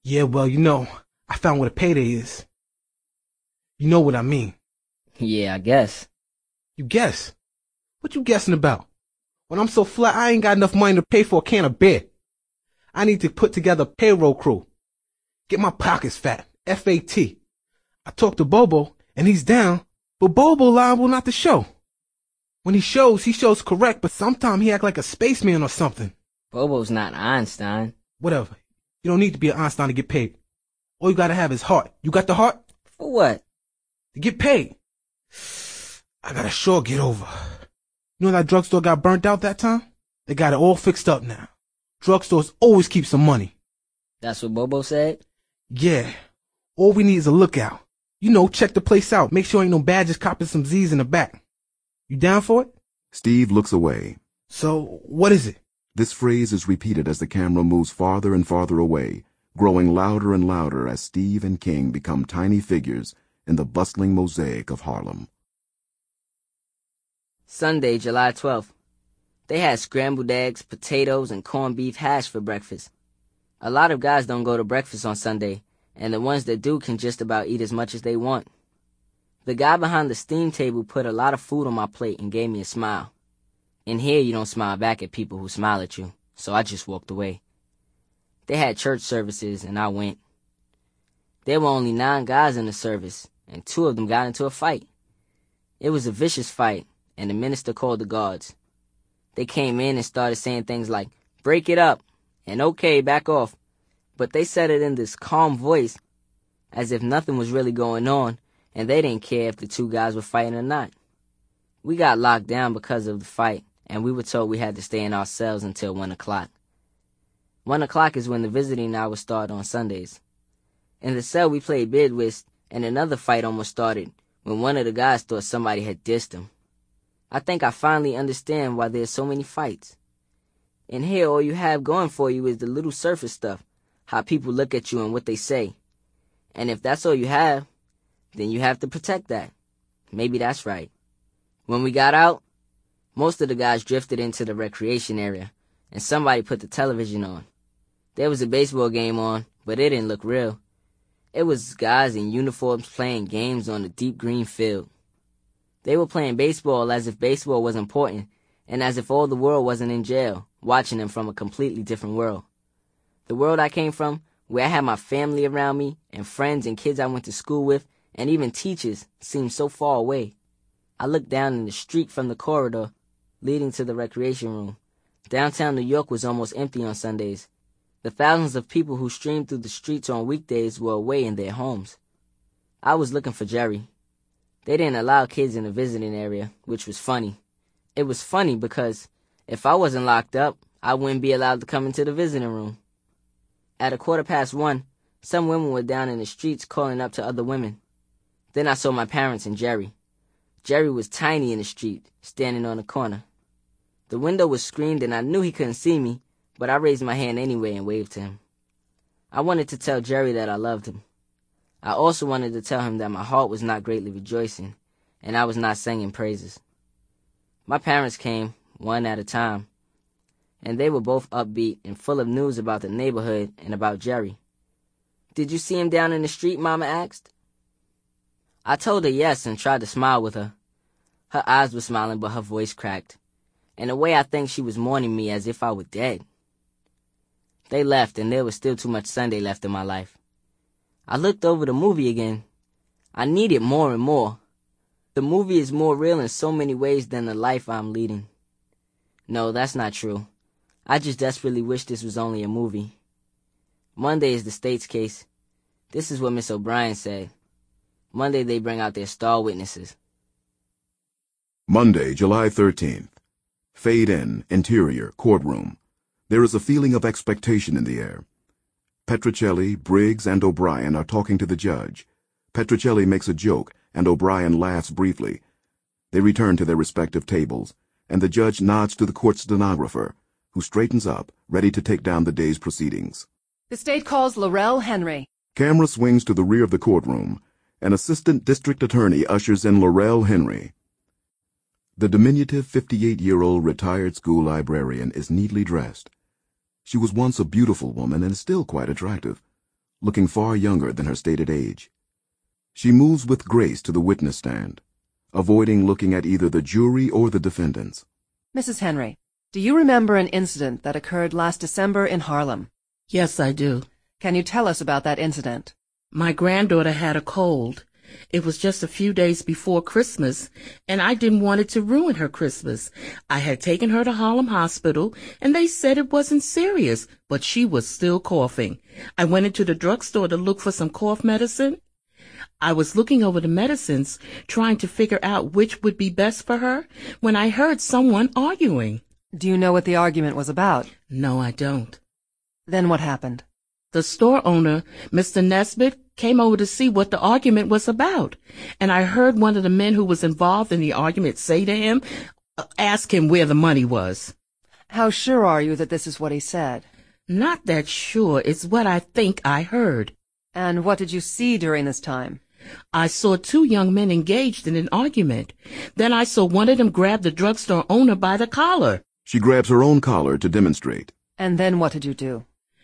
Yeah, well, I found what a payday is. You know what I mean. Yeah, I guess. You guess. What you guessing about? When I'm so flat, I ain't got enough money to pay for a can of beer. I need to put together a payroll crew. Get my pockets fat. F-A-T. I talked to Bobo, and he's down, but Bobo liable not to show. When he shows correct, but sometimes he act like a spaceman or something. Bobo's not Einstein. Whatever. You don't need to be an Einstein to get paid. All you gotta have is heart. You got the heart? For what? To get paid. I gotta sure get over. You know that drugstore got burnt out that time? They got it all fixed up now. Drugstores always keep some money. That's what Bobo said? Yeah. All we need is a lookout. Check the place out. Make sure ain't no badges copping some Z's in the back. You down for it? Steve looks away. So, what is it? This phrase is repeated as the camera moves farther and farther away, growing louder and louder as Steve and King become tiny figures in the bustling mosaic of Harlem. Sunday, July 12th. They had scrambled eggs, potatoes, and corned beef hash for breakfast. A lot of guys don't go to breakfast on Sunday, and the ones that do can just about eat as much as they want. The guy behind the steam table put a lot of food on my plate and gave me a smile. In here, you don't smile back at people who smile at you, so I just walked away. They had church services, and I went. There were only 9 guys in the service, and 2 of them got into a fight. It was a vicious fight, and the minister called the guards. They came in and started saying things like, "Break it up," and "Okay, back off." But they said it in this calm voice, as if nothing was really going on, and they didn't care if the 2 guys were fighting or not. We got locked down because of the fight, and we were told we had to stay in our cells until 1 o'clock. 1 o'clock is when the visiting hours start on Sundays. In the cell, we played bid whist, and another fight almost started when one of the guys thought somebody had dissed him. I think I finally understand why there's so many fights. In here, all you have going for you is the little surface stuff, how people look at you and what they say. And if that's all you have, then you have to protect that. Maybe that's right. When we got out, most of the guys drifted into the recreation area, and somebody put the television on. There was a baseball game on, but it didn't look real. It was guys in uniforms playing games on a deep green field. They were playing baseball as if baseball was important, and as if all the world wasn't in jail, watching them from a completely different world. The world I came from, where I had my family around me, and friends and kids I went to school with, and even teachers, seemed so far away. I looked down in the street from the corridor leading to the recreation room. Downtown New York was almost empty on Sundays. The thousands of people who streamed through the streets on weekdays were away in their homes. I was looking for Jerry. They didn't allow kids in the visiting area, which was funny. It was funny because if I wasn't locked up, I wouldn't be allowed to come into the visiting room. At 1:15, some women were down in the streets calling up to other women. Then I saw my parents and Jerry. Jerry was tiny in the street, standing on the corner. The window was screened and I knew he couldn't see me, but I raised my hand anyway and waved to him. I wanted to tell Jerry that I loved him. I also wanted to tell him that my heart was not greatly rejoicing, and I was not singing praises. My parents came, one at a time, and they were both upbeat and full of news about the neighborhood and about Jerry. "Did you see him down in the street?" Mama asked. I told her yes and tried to smile with her. Her eyes were smiling, but her voice cracked. In a way, I think she was mourning me as if I were dead. They left, and there was still too much Sunday left in my life. I looked over the movie again. I need it more and more. The movie is more real in so many ways than the life I'm leading. No, that's not true. I just desperately wish this was only a movie. Monday is the state's case. This is what Miss O'Brien said. Monday they bring out their star witnesses. Monday, July 13th. Fade in, interior, courtroom. There is a feeling of expectation in the air. Petrocelli, Briggs, and O'Brien are talking to the judge. Petrocelli makes a joke, and O'Brien laughs briefly. They return to their respective tables, and the judge nods to the court stenographer, who straightens up, ready to take down the day's proceedings. The state calls Laurel Henry. Camera swings to the rear of the courtroom. An assistant district attorney ushers in Laurel Henry. The diminutive 58-year-old retired school librarian is neatly dressed. She was once a beautiful woman and is still quite attractive, looking far younger than her stated age. She moves with grace to the witness stand, avoiding looking at either the jury or the defendants. Mrs. Henry, do you remember an incident that occurred last December in Harlem? Yes, I do. Can you tell us about that incident? My granddaughter had a cold. It was just a few days before Christmas, and I didn't want it to ruin her Christmas. I had taken her to Harlem Hospital, and they said it wasn't serious, but she was still coughing. I went into the drugstore to look for some cough medicine. I was looking over the medicines, trying to figure out which would be best for her, when I heard someone arguing. Do you know what the argument was about? No, I don't. Then what happened? The store owner, Mr. Nesbitt, came over to see what the argument was about, and I heard one of the men who was involved in the argument say to him, ask him where the money was. How sure are you that this is what he said? Not that sure. It's what I think I heard. And what did you see during this time? I saw two young men engaged in an argument. Then I saw one of them grab the drugstore owner by the collar. She grabs her own collar to demonstrate. And then what did you do?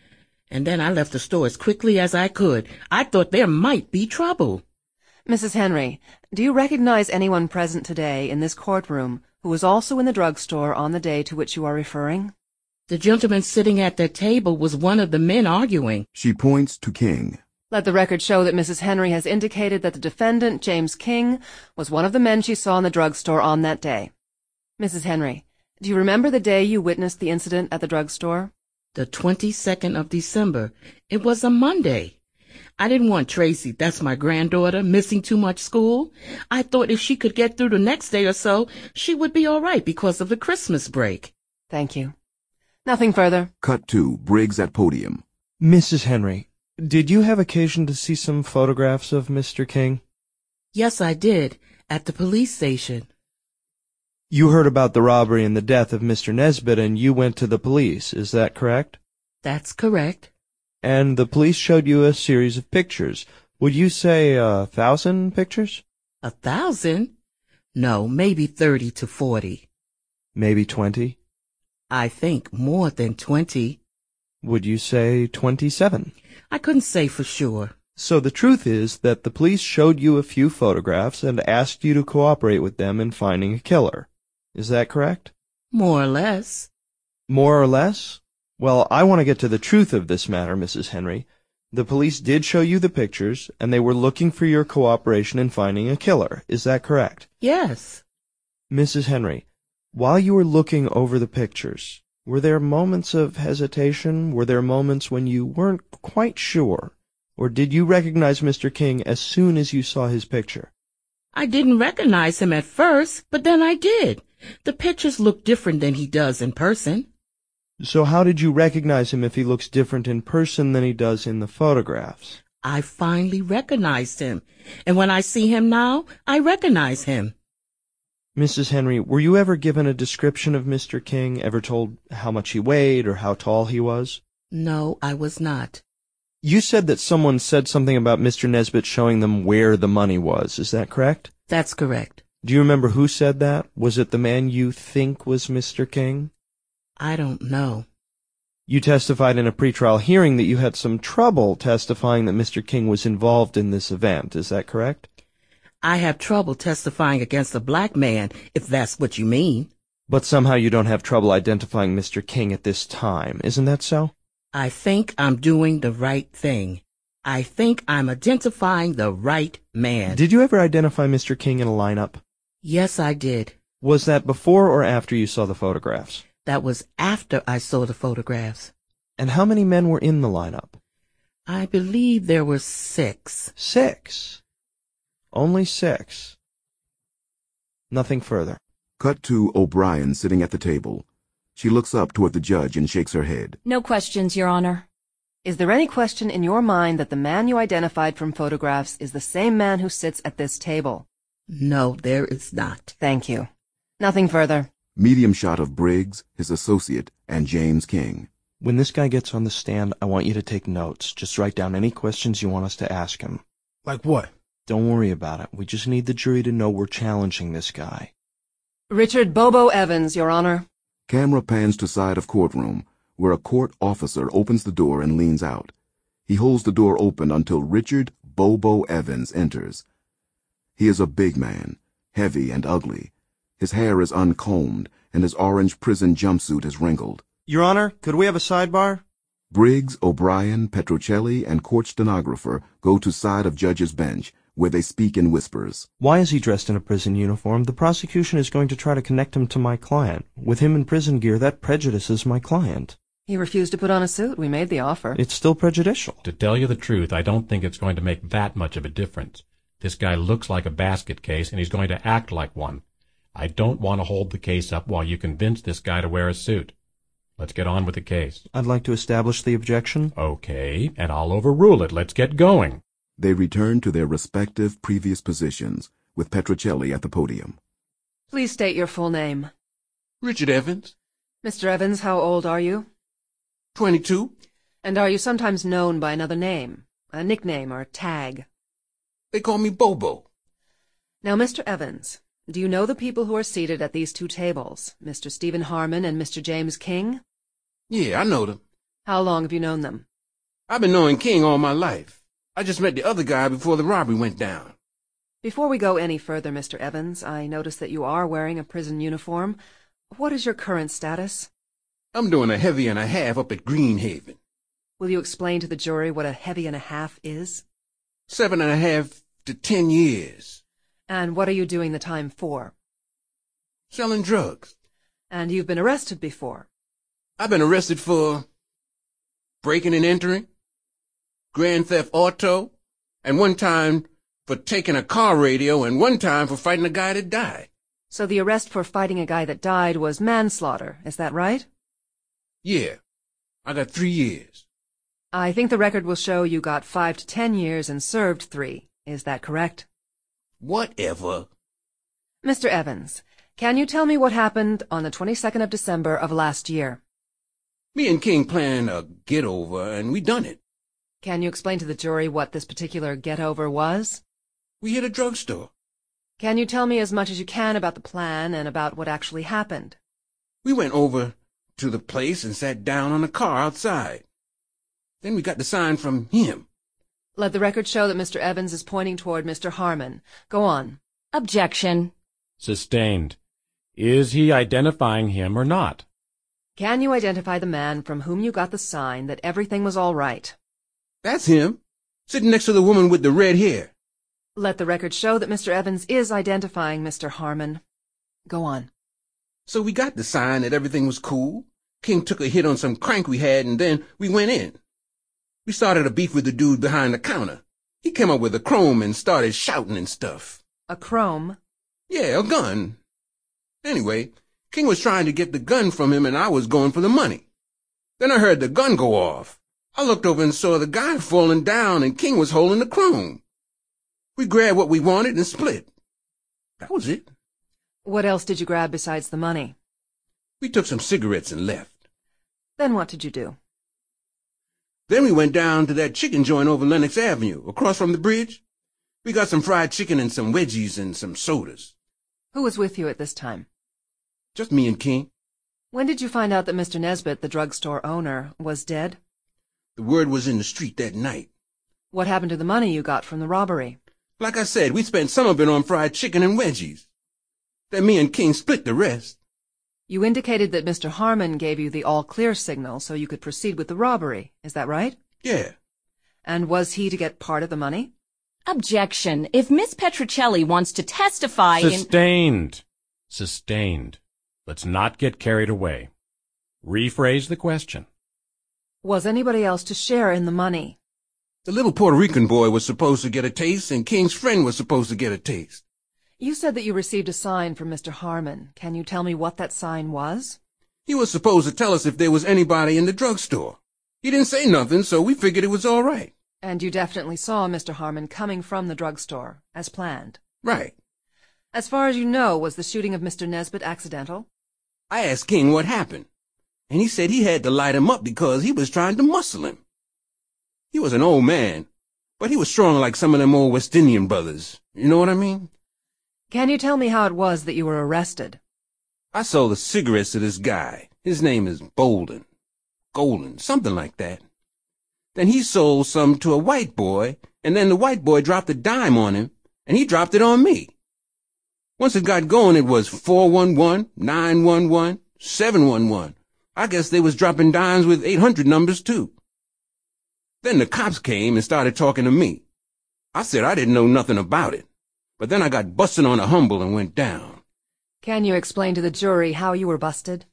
And then I left the store as quickly as I could. I thought there might be trouble. Mrs. Henry, do you recognize anyone present today in this courtroom who was also in the drugstore on the day to which you are referring? The gentleman sitting at that table was one of the men arguing. She points to King. Let the record show that Mrs. Henry has indicated that the defendant, James King, was one of the men she saw in the drugstore on that day. Mrs. Henry, do you remember the day you witnessed the incident at the drugstore? The 22nd of December. It was a Monday. I didn't want Tracy, that's my granddaughter, missing too much school. I thought if she could get through the next day or so, she would be all right because of the Christmas break. Thank you. Nothing further. Cut to Briggs at podium. Mrs. Henry, did you have occasion to see some photographs of Mr. King? Yes, I did, at the police station. You heard about the robbery and the death of Mr. Nesbitt, and you went to the police, is that correct? That's correct. And the police showed you a series of pictures. Would you say 1,000 pictures? 1,000? No, maybe 30 to 40. Maybe 20? I think more than 20. Would you say 27? I couldn't say for sure. So the truth is that the police showed you a few photographs and asked you to cooperate with them in finding a killer. Is that correct? More or less. More or less? Well, I want to get to the truth of this matter, Mrs. Henry. The police did show you the pictures, and they were looking for your cooperation in finding a killer. Is that correct? Yes. Mrs. Henry, while you were looking over the pictures, were there moments of hesitation? Were there moments when you weren't quite sure? Or did you recognize Mr. King as soon as you saw his picture? I didn't recognize him at first, but then I did. The pictures look different than he does in person. So how did you recognize him if he looks different in person than he does in the photographs? I finally recognized him, and when I see him now, I recognize him. Mrs. Henry, were you ever given a description of Mr. King, ever told how much he weighed or how tall he was? No, I was not. You said that someone said something about Mr. Nesbitt showing them where the money was. Is that correct? That's correct. Do you remember who said that? Was it the man you think was Mr. King? I don't know. You testified in a pretrial hearing that you had some trouble testifying that Mr. King was involved in this event. Is that correct? I have trouble testifying against a black man, if that's what you mean. But somehow you don't have trouble identifying Mr. King at this time. Isn't that so? I think I'm doing the right thing. I think I'm identifying the right man. Did you ever identify Mr. King in a lineup? Yes, I did. Was that before or after you saw the photographs? That was after I saw the photographs. And how many men were in the lineup? I believe there were 6. 6? Only 6. Nothing further. Cut to O'Brien sitting at the table. She looks up toward the judge and shakes her head. No questions, Your Honor. Is there any question in your mind that the man you identified from photographs is the same man who sits at this table? No, there is not. Thank you. Nothing further. Medium shot of Briggs, his associate, and James King. When this guy gets on the stand, I want you to take notes. Just write down any questions you want us to ask him. Like what? Don't worry about it. We just need the jury to know we're challenging this guy. Richard Bobo Evans, Your Honor. Camera pans to side of courtroom, where a court officer opens the door and leans out. He holds the door open until Richard Bobo Evans enters. He is a big man, heavy and ugly. His hair is uncombed, and his orange prison jumpsuit is wrinkled. Your Honor, could we have a sidebar? Briggs, O'Brien, Petruccelli, and court stenographer go to side of judge's bench, where they speak in whispers. Why is he dressed in a prison uniform? The prosecution is going to try to connect him to my client. With him in prison gear, that prejudices my client. He refused to put on a suit. We made the offer. It's still prejudicial. To tell you the truth, I don't think it's going to make that much of a difference. This guy looks like a basket case, and he's going to act like one. I don't want to hold the case up while you convince this guy to wear a suit. Let's get on with the case. I'd like to establish the objection. Okay, and I'll overrule it. Let's get going. They return to their respective previous positions, with Petruccelli at the podium. Please state your full name. Richard Evans, Mr. Evans, how old are you? 22. And are you sometimes known by another name, a nickname or tag? They call me Bobo. Now, Mr. Evans, do you know the people who are seated at these two tables, Mr. Stephen Harmon and Mr. James King? Yeah, I know them. How long have you known them? I've been knowing King all my life. I just met the other guy before the robbery went down. Before we go any further, Mr. Evans, I notice that you are wearing a prison uniform. What is your current status? I'm doing a heavy and a half up at Greenhaven. Will you explain to the jury what a heavy and a half is? 7.5 to 10 years. And what are you doing the time for? Selling drugs. And you've been arrested before. I've been arrested for breaking and entering, grand theft auto, and one time for taking a car radio, and one time for fighting a guy that died. So the arrest for fighting a guy that died was manslaughter, is that right? Yeah, I got 3 years. I think the record will show you got 5 to 10 years and served 3. Is that correct? Whatever. Mr. Evans, can you tell me what happened on the 22nd of December of last year? Me and King planned a get-over, and we done it. Can you explain to the jury what this particular get-over was? We hit a drugstore. Can you tell me as much as you can about the plan and about what actually happened? We went over to the place and sat down on a car outside. Then we got the sign from him. Let the record show that Mr. Evans is pointing toward Mr. Harmon. Go on. Objection. Sustained. Is he identifying him or not? Can you identify the man from whom you got the sign that everything was all right? That's him, sitting next to the woman with the red hair. Let the record show that Mr. Evans is identifying Mr. Harmon. Go on. So we got the sign that everything was cool. King took a hit on some crank we had, and then we went in. We started a beef with the dude behind the counter. He came up with a chrome and started shouting and stuff. A chrome? Yeah, a gun. Anyway, King was trying to get the gun from him, and I was going for the money. Then I heard the gun go off. I looked over and saw the guy falling down, and King was holding the chrome. We grabbed what we wanted and split. That was it. What else did you grab besides the money? We took some cigarettes and left. Then what did you do? Then we went down to that chicken joint over Lenox Avenue, across from the bridge. We got some fried chicken and some wedgies and some sodas. Who was with you at this time? Just me and King. When did you find out that Mr. Nesbitt, the drugstore owner, was dead? The word was in the street that night. What happened to the money you got from the robbery? Like I said, we spent some of it on fried chicken and wedgies. Then me and King split the rest. You indicated that Mr. Harmon gave you the all-clear signal so you could proceed with the robbery. Is that right? Yeah. And was he to get part of the money? Objection. If Miss Petruccelli wants to testify Sustained. Sustained. Let's not get carried away. Rephrase the question. Was anybody else to share in the money? The little Puerto Rican boy was supposed to get a taste, and King's friend was supposed to get a taste. You said that you received a sign from Mr. Harmon. Can you tell me what that sign was? He was supposed to tell us if there was anybody in the drugstore. He didn't say nothing, so we figured it was all right. And you definitely saw Mr. Harmon coming from the drugstore, as planned. Right. As far as you know, was the shooting of Mr. Nesbitt accidental? I asked King what happened, and he said he had to light him up because he was trying to muscle him. He was an old man, but he was strong like some of them old West Indian brothers. You know what I mean? Can you tell me how it was that you were arrested? I sold the cigarettes to this guy. His name is Golden, something like that. Then he sold some to a white boy, and then the white boy dropped a dime on him, and he dropped it on me. Once it got going, it was 411, 911, 711. I guess they was dropping dimes with 800 numbers, too. Then the cops came and started talking to me. I said I didn't know nothing about it. But then I got busted on a humble and went down. Can you explain to the jury how you were busted?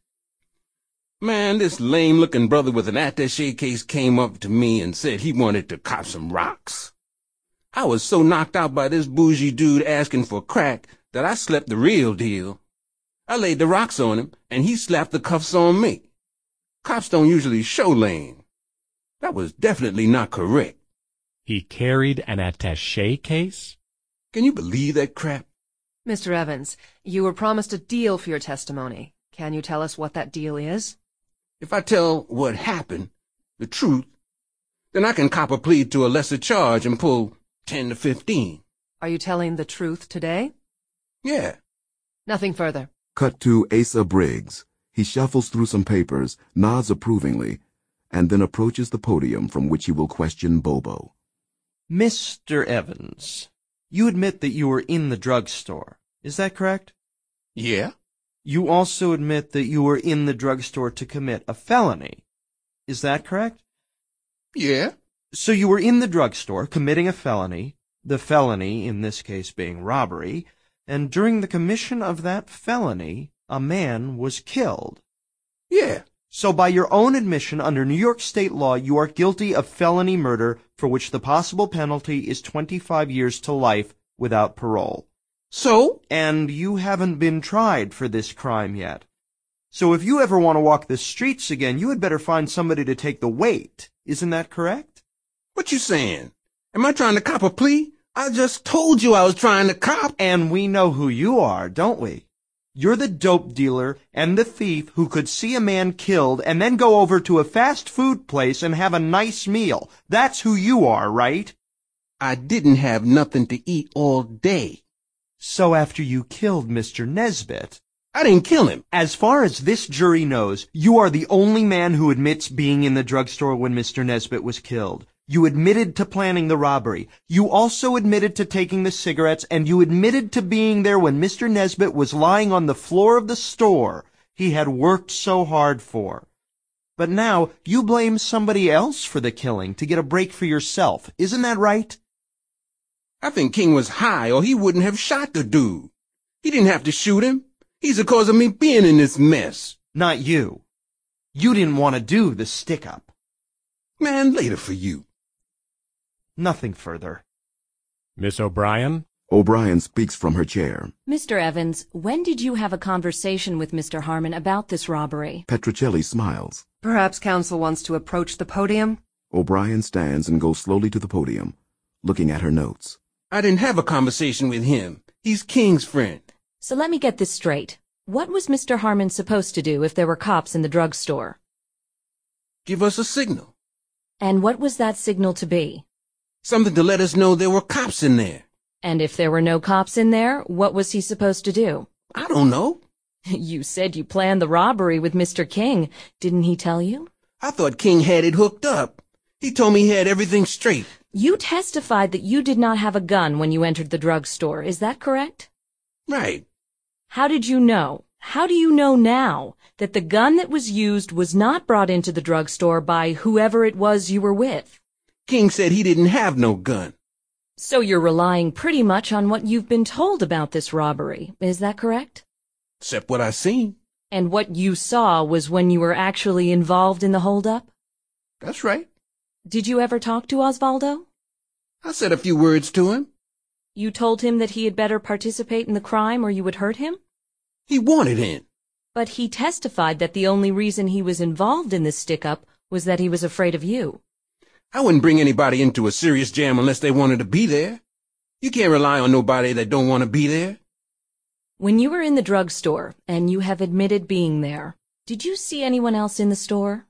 Man, this lame-looking brother with an attaché case came up to me and said he wanted to cop some rocks. I was so knocked out by this bougie dude asking for crack that I slept the real deal. I laid the rocks on him, and he slapped the cuffs on me. Cops don't usually show lame. That was definitely not correct. He carried an attaché case? Can you believe that crap? Mr. Evans, you were promised a deal for your testimony. Can you tell us what that deal is? If I tell what happened, the truth, then I can cop a plea to a lesser charge and pull 10 to 15. Are you telling the truth today? Yeah. Nothing further. Cut to Asa Briggs. He shuffles through some papers, nods approvingly, and then approaches the podium from which he will question Bobo. Mr. Evans, you admit that you were in the drugstore. Is that correct? Yeah. You also admit that you were in the drugstore to commit a felony. Is that correct? Yeah. So you were in the drugstore committing a felony, the felony in this case being robbery, and during the commission of that felony, a man was killed. Yeah. So by your own admission under New York state law, you are guilty of felony murder for which the possible penalty is 25 years to life without parole. So? And you haven't been tried for this crime yet. So if you ever want to walk the streets again, you had better find somebody to take the weight. Isn't that correct? What you saying? Am I trying to cop a plea? I just told you I was trying to cop. And we know who you are, don't we? You're the dope dealer and the thief who could see a man killed and then go over to a fast food place and have a nice meal. That's who you are, right? I didn't have nothing to eat all day. So after you killed Mr. Nesbitt... I didn't kill him. As far as this jury knows, you are the only man who admits being in the drugstore when Mr. Nesbitt was killed. You admitted to planning the robbery. You also admitted to taking the cigarettes, and you admitted to being there when Mr. Nesbitt was lying on the floor of the store he had worked so hard for. But now you blame somebody else for the killing to get a break for yourself. Isn't that right? I think King was high, or he wouldn't have shot the dude. He didn't have to shoot him. He's the cause of me being in this mess. Not you. You didn't want to do the stick-up. Man, later for you. Nothing further. Miss O'Brien? O'Brien speaks from her chair. Mr. Evans, when did you have a conversation with Mr. Harmon about this robbery? Petrocelli smiles. Perhaps counsel wants to approach the podium? O'Brien stands and goes slowly to the podium, looking at her notes. I didn't have a conversation with him. He's King's friend. So let me get this straight. What was Mr. Harmon supposed to do if there were cops in the drugstore? Give us a signal. And what was that signal to be? Something to let us know there were cops in there. And if there were no cops in there, what was he supposed to do? I don't know. You said you planned the robbery with Mr. King. Didn't he tell you? I thought King had it hooked up. He told me he had everything straight. You testified that you did not have a gun when you entered the drugstore. Is that correct? Right. How did you know? How do you know now that the gun that was used was not brought into the drugstore by whoever it was you were with? King said he didn't have no gun. So you're relying pretty much on what you've been told about this robbery. Is that correct? Except what I seen. And what you saw was when you were actually involved in the holdup? That's right. Did you ever talk to Osvaldo? I said a few words to him. You told him that he had better participate in the crime or you would hurt him? He wanted in. But he testified that the only reason he was involved in this stick-up was that he was afraid of you. I wouldn't bring anybody into a serious jam unless they wanted to be there. You can't rely on nobody that don't want to be there. When you were in the drugstore, and you have admitted being there, did you see anyone else in the store?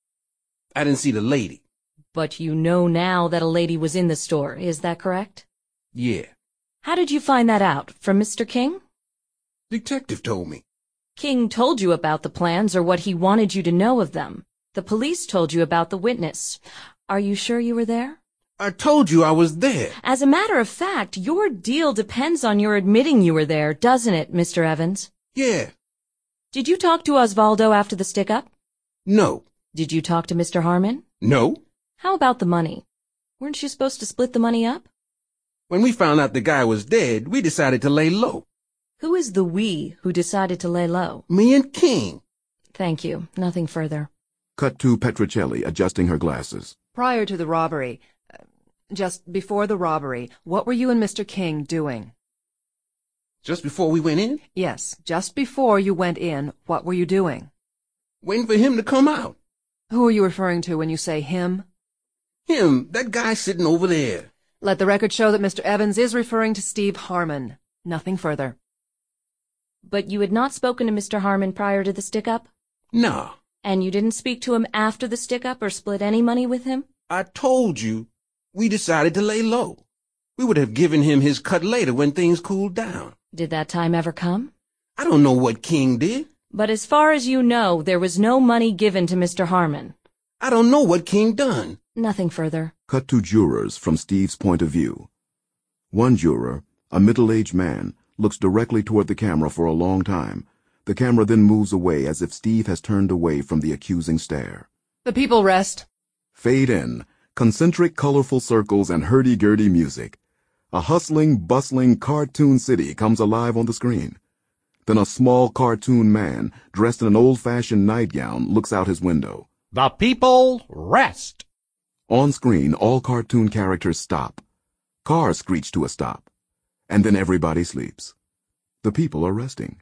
I didn't see the lady. But you know now that a lady was in the store, is that correct? Yeah. How did you find that out? From Mr. King? Detective told me. King told you about the plans or what he wanted you to know of them. The police told you about the witness. Are you sure you were there? I told you I was there. As a matter of fact, your deal depends on your admitting you were there, doesn't it, Mr. Evans? Yeah. Did you talk to Osvaldo after the stick-up? No. Did you talk to Mr. Harmon? No. How about the money? Weren't you supposed to split the money up? When we found out the guy was dead, we decided to lay low. Who is the we who decided to lay low? Me and King. Thank you. Nothing further. Cut to Petrocelli adjusting her glasses. Prior to the robbery, just before the robbery, what were you and Mr. King doing? Just before we went in? Yes, just before you went in, what were you doing? Waiting for him to come out. Who are you referring to when you say him? Him, that guy sitting over there. Let the record show that Mr. Evans is referring to Steve Harmon. Nothing further. But you had not spoken to Mr. Harmon prior to the stick-up? No. And you didn't speak to him after the stick-up or split any money with him? I told you, we decided to lay low. We would have given him his cut later when things cooled down. Did that time ever come? I don't know what King did. But as far as you know, there was no money given to Mr. Harmon. I don't know what King done. Nothing further. Cut to jurors from Steve's point of view. One juror, a middle-aged man, looks directly toward the camera for a long time. The camera then moves away as if Steve has turned away from the accusing stare. The people rest. Fade in, concentric colorful circles and hurdy-gurdy music. A hustling, bustling cartoon city comes alive on the screen. Then a small cartoon man, dressed in an old-fashioned nightgown, looks out his window. The people rest. On screen, all cartoon characters stop. Cars screech to a stop. And then everybody sleeps. The people are resting.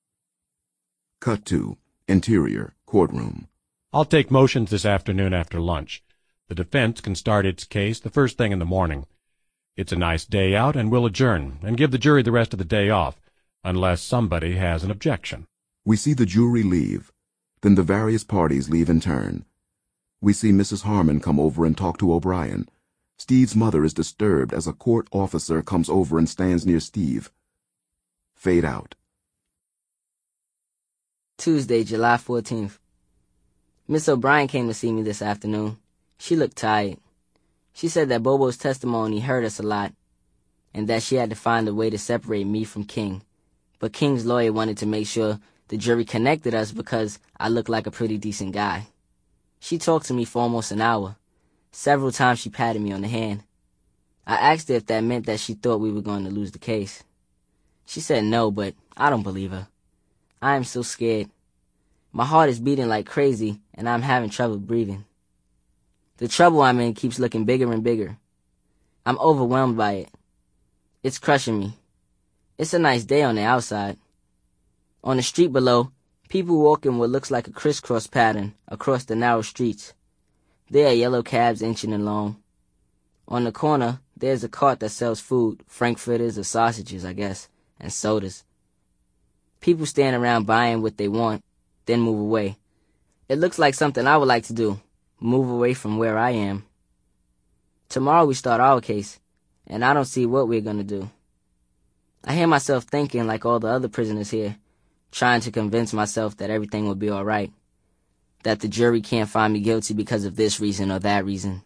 Cut to interior courtroom. I'll take motions this afternoon after lunch. The defense can start its case the first thing in the morning. It's a nice day out, and we'll adjourn and give the jury the rest of the day off, unless somebody has an objection. We see the jury leave. Then the various parties leave in turn. We see Mrs. Harmon come over and talk to O'Brien. Steve's mother is disturbed as a court officer comes over and stands near Steve. Fade out. Tuesday, July 14th. Miss O'Brien came to see me this afternoon. She looked tired. She said that Bobo's testimony hurt us a lot, and that she had to find a way to separate me from King. But King's lawyer wanted to make sure the jury connected us because I looked like a pretty decent guy. She talked to me for almost an hour. Several times she patted me on the hand. I asked her if that meant that she thought we were going to lose the case. She said no, but I don't believe her. I am so scared. My heart is beating like crazy, and I'm having trouble breathing. The trouble I'm in keeps looking bigger and bigger. I'm overwhelmed by it. It's crushing me. It's a nice day on the outside. On the street below, people walk in what looks like a crisscross pattern across the narrow streets. There are yellow cabs inching along. On the corner, there's a cart that sells food, frankfurters or sausages, I guess, and sodas. People stand around buying what they want, then move away. It looks like something I would like to do, move away from where I am. Tomorrow we start our case, and I don't see what we're going to do. I hear myself thinking like all the other prisoners here, trying to convince myself that everything will be all right, that the jury can't find me guilty because of this reason or that reason.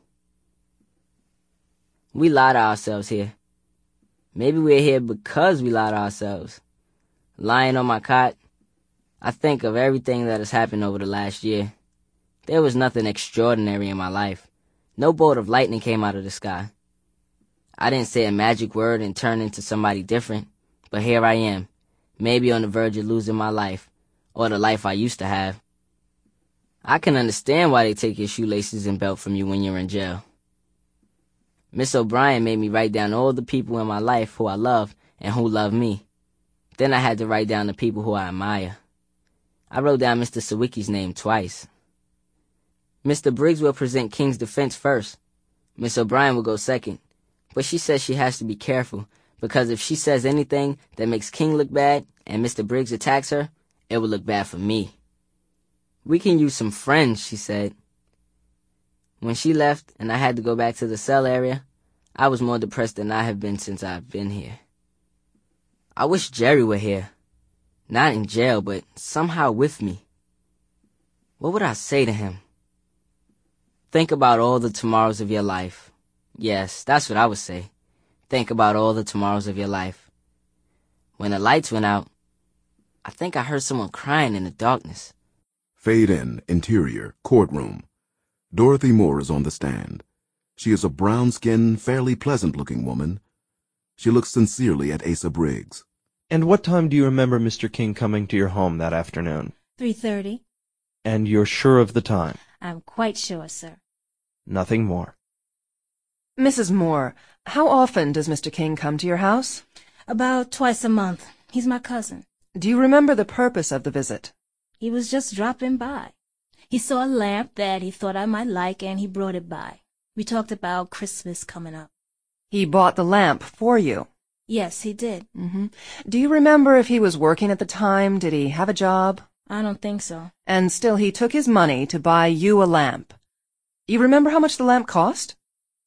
We lie to ourselves here. Maybe we're here because we lie to ourselves. Lying on my cot, I think of everything that has happened over the last year. There was nothing extraordinary in my life. No bolt of lightning came out of the sky. I didn't say a magic word and turn into somebody different, but here I am, maybe on the verge of losing my life, or the life I used to have. I can understand why they take your shoelaces and belt from you when you're in jail. Miss O'Brien made me write down all the people in my life who I love and who love me. Then I had to write down the people who I admire. I wrote down Mr. Sawicki's name twice. Mr. Briggs will present King's defense first. Miss O'Brien will go second. But she says she has to be careful, because if she says anything that makes King look bad and Mr. Briggs attacks her, it will look bad for me. We can use some friends, she said. When she left and I had to go back to the cell area, I was more depressed than I have been since I've been here. I wish Jerry were here. Not in jail, but somehow with me. What would I say to him? Think about all the tomorrows of your life. Yes, that's what I would say. Think about all the tomorrows of your life. When the lights went out, I think I heard someone crying in the darkness. Fade in, interior, courtroom. Dorothy Moore is on the stand. She is a brown-skinned, fairly pleasant-looking woman. She looks sincerely at Asa Briggs. And what time do you remember Mr. King coming to your home that afternoon? 3:30. And you're sure of the time? I'm quite sure, sir. Nothing more. Mrs. Moore, how often does Mr. King come to your house? About twice a month. He's my cousin. Do you remember the purpose of the visit? He was just dropping by. He saw a lamp that he thought I might like, and he brought it by. We talked about Christmas coming up. He bought the lamp for you? Yes, he did. Do you remember if he was working at the time? Did he have a job? I don't think so. And still he took his money to buy you a lamp. You remember how much the lamp cost?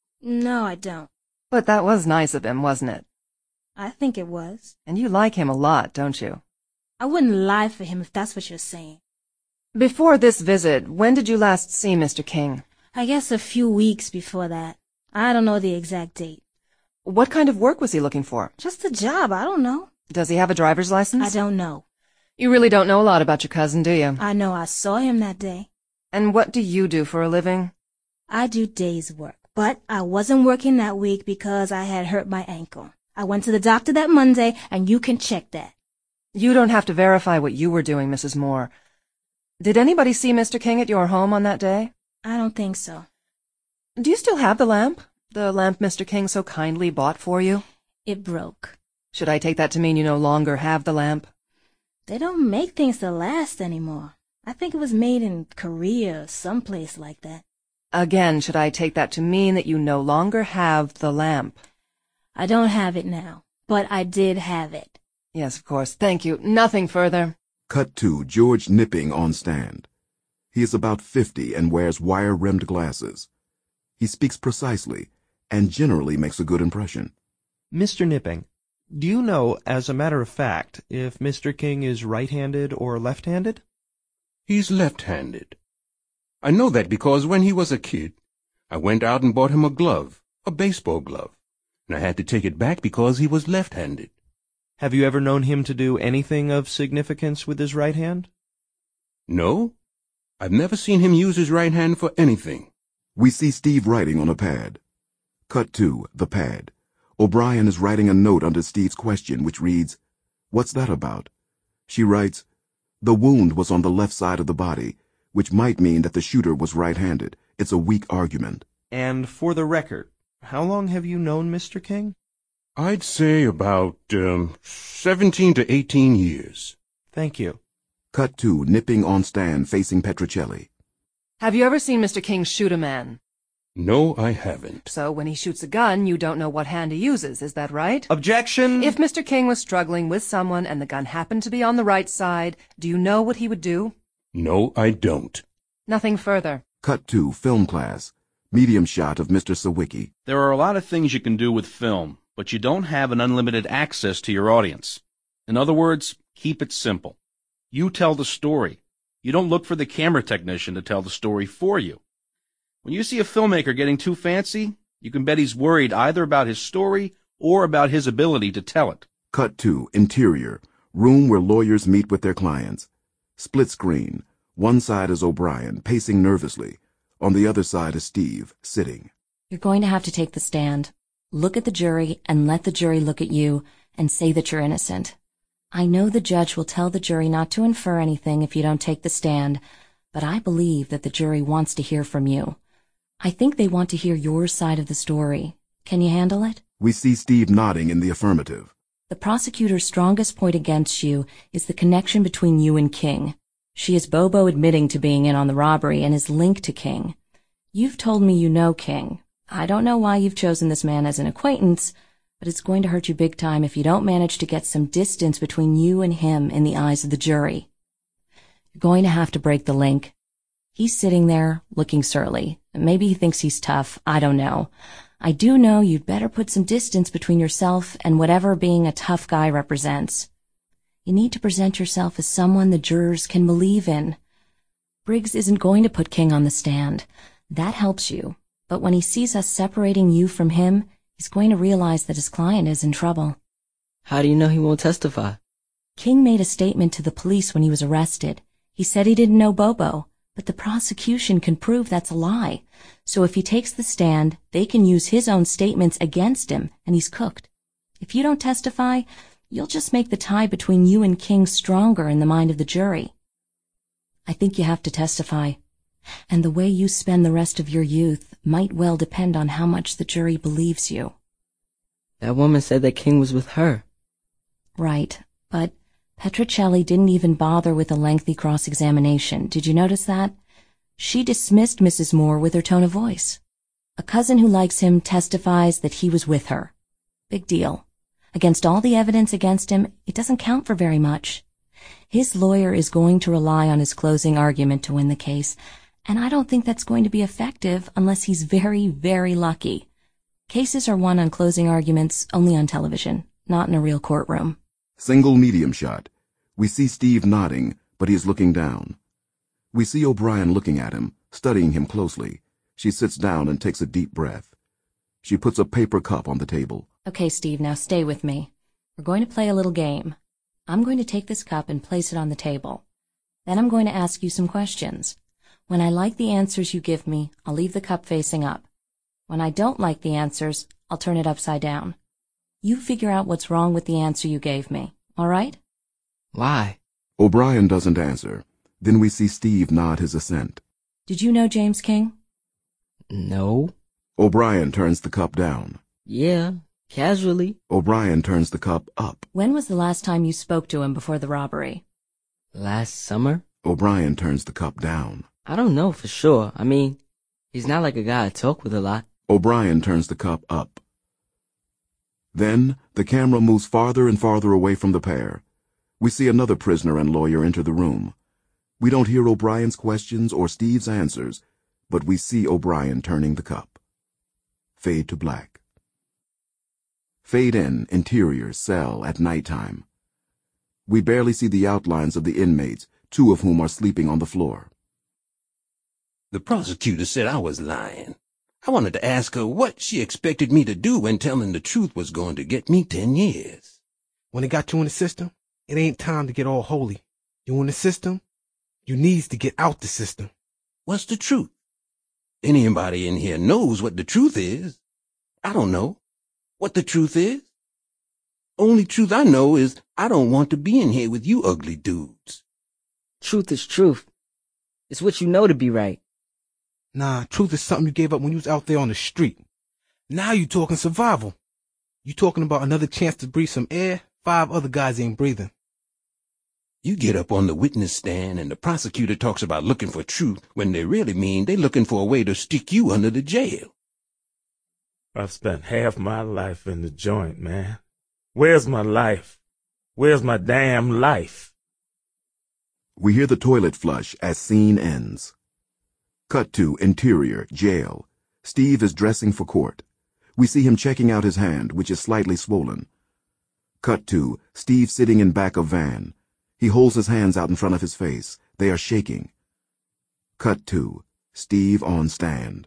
No, I don't. But that was nice of him, wasn't it? I think it was. And you like him a lot, don't you? I wouldn't lie for him if that's what you're saying. Before this visit, when did you last see Mr. King? I guess a few weeks before that. I don't know the exact date. What kind of work was he looking for? Just a job, I don't know. Does he have a driver's license? I don't know. You really don't know a lot about your cousin, do you? I know I saw him that day. And what do you do for a living? I do days work, but I wasn't working that week because I had hurt my ankle. I went to the doctor that Monday, and you can check that. You don't have to verify what you were doing, Mrs. Moore. Did anybody see Mr. King at your home on that day? I don't think so. Do you still have the lamp? The lamp Mr. King so kindly bought for you? It broke. Should I take that to mean you no longer have the lamp? They don't make things that last anymore. I think it was made in Korea or someplace like that. Again, should I take that to mean that you no longer have the lamp? I don't have it now, but I did have it. Yes, of course. Thank you. Nothing further. Cut to George Nipping on stand. He is about 50 and wears wire-rimmed glasses. He speaks precisely and generally makes a good impression. Mr. Nipping, do you know, as a matter of fact, if Mr. King is right-handed or left-handed? He's left-handed. I know that because when he was a kid, I went out and bought him a glove, a baseball glove, and I had to take it back because he was left-handed. Have you ever known him to do anything of significance with his right hand? No, I've never seen him use his right hand for anything. We see Steve writing on a pad. Cut to the pad. O'Brien is writing a note under Steve's question, which reads, "What's that about?" She writes, "The wound was on the left side of the body, which might mean that the shooter was right-handed. It's a weak argument." And for the record, how long have you known Mr. King? I'd say about 17 to 18 years. Thank you. Cut to Nipping on stand facing Petrocelli. Have you ever seen Mr. King shoot a man? No, I haven't. So when he shoots a gun, you don't know what hand he uses, is that right? Objection! If Mr. King was struggling with someone and the gun happened to be on the right side, do you know what he would do? No, I don't. Nothing further. Cut to film class. Medium shot of Mr. Sawicki. There are a lot of things you can do with film, but you don't have an unlimited access to your audience. In other words, keep it simple. You tell the story. You don't look for the camera technician to tell the story for you. When you see a filmmaker getting too fancy, you can bet he's worried either about his story or about his ability to tell it. Cut to interior. Room where lawyers meet with their clients. Split screen. One side is O'Brien, pacing nervously. On the other side is Steve, sitting. You're going to have to take the stand. Look at the jury and let the jury look at you and say that you're innocent. I know the judge will tell the jury not to infer anything if you don't take the stand, but I believe that the jury wants to hear from you. I think they want to hear your side of the story. Can you handle it? We see Steve nodding in the affirmative. The prosecutor's strongest point against you is the connection between you and King. She is Bobo admitting to being in on the robbery and is linked to King. You've told me you know King. I don't know why you've chosen this man as an acquaintance, but it's going to hurt you big time if you don't manage to get some distance between you and him in the eyes of the jury. You're going to have to break the link. He's sitting there, looking surly. Maybe he thinks he's tough. I don't know. I do know you'd better put some distance between yourself and whatever being a tough guy represents. You need to present yourself as someone the jurors can believe in. Briggs isn't going to put King on the stand. That helps you, but when he sees us separating you from him, he's going to realize that his client is in trouble. How do you know he won't testify? King made a statement to the police when he was arrested. He said he didn't know Bobo, but the prosecution can prove that's a lie. So if he takes the stand, they can use his own statements against him, and he's cooked. If you don't testify, you'll just make the tie between you and King stronger in the mind of the jury. I think you have to testify, and the way you spend the rest of your youth might well depend on how much the jury believes you. That woman said that King was with her. Right, but Petrocelli didn't even bother with a lengthy cross-examination. Did you notice that? She dismissed Mrs. Moore with her tone of voice. A cousin who likes him testifies that he was with her. Big deal. Against all the evidence against him, it doesn't count for very much. His lawyer is going to rely on his closing argument to win the case, and I don't think that's going to be effective unless he's very, very lucky. Cases are won on closing arguments only on television, not in a real courtroom. Single medium shot. We see Steve nodding, but he is looking down. We see O'Brien looking at him, studying him closely. She sits down and takes a deep breath. She puts a paper cup on the table. Okay, Steve, now stay with me. We're going to play a little game. I'm going to take this cup and place it on the table. Then I'm going to ask you some questions. When I like the answers you give me, I'll leave the cup facing up. When I don't like the answers, I'll turn it upside down. You figure out what's wrong with the answer you gave me, all right? Why? O'Brien doesn't answer. Then we see Steve nod his assent. Did you know James King? No. O'Brien turns the cup down. Yeah, casually. O'Brien turns the cup up. When was the last time you spoke to him before the robbery? Last summer? O'Brien turns the cup down. I don't know for sure. I mean, he's not like a guy I talk with a lot. O'Brien turns the cup up. Then the camera moves farther and farther away from the pair. We see another prisoner and lawyer enter the room. We don't hear O'Brien's questions or Steve's answers, but we see O'Brien turning the cup. Fade to black. Fade in, interior, cell, at nighttime. We barely see the outlines of the inmates, 2 of whom are sleeping on the floor. The prosecutor said I was lying. I wanted to ask her what she expected me to do when telling the truth was going to get me 10 years. When it got you in the system, it ain't time to get all holy. You in the system, you needs to get out the system. What's the truth? Anybody in here knows what the truth is. I don't know what the truth is. Only truth I know is I don't want to be in here with you ugly dudes. Truth is truth. It's what you know to be right. Nah, truth is something you gave up when you was out there on the street. Now you talking survival. You talking about another chance to breathe some air 5 other guys ain't breathing. You get up on the witness stand and the prosecutor talks about looking for truth when they really mean they looking for a way to stick you under the jail. I've spent half my life in the joint, man. Where's my life? Where's my damn life? We hear the toilet flush as scene ends. Cut to interior, jail. Steve is dressing for court. We see him checking out his hand, which is slightly swollen. Cut to Steve sitting in back of van. He holds his hands out in front of his face. They are shaking. Cut to Steve on stand.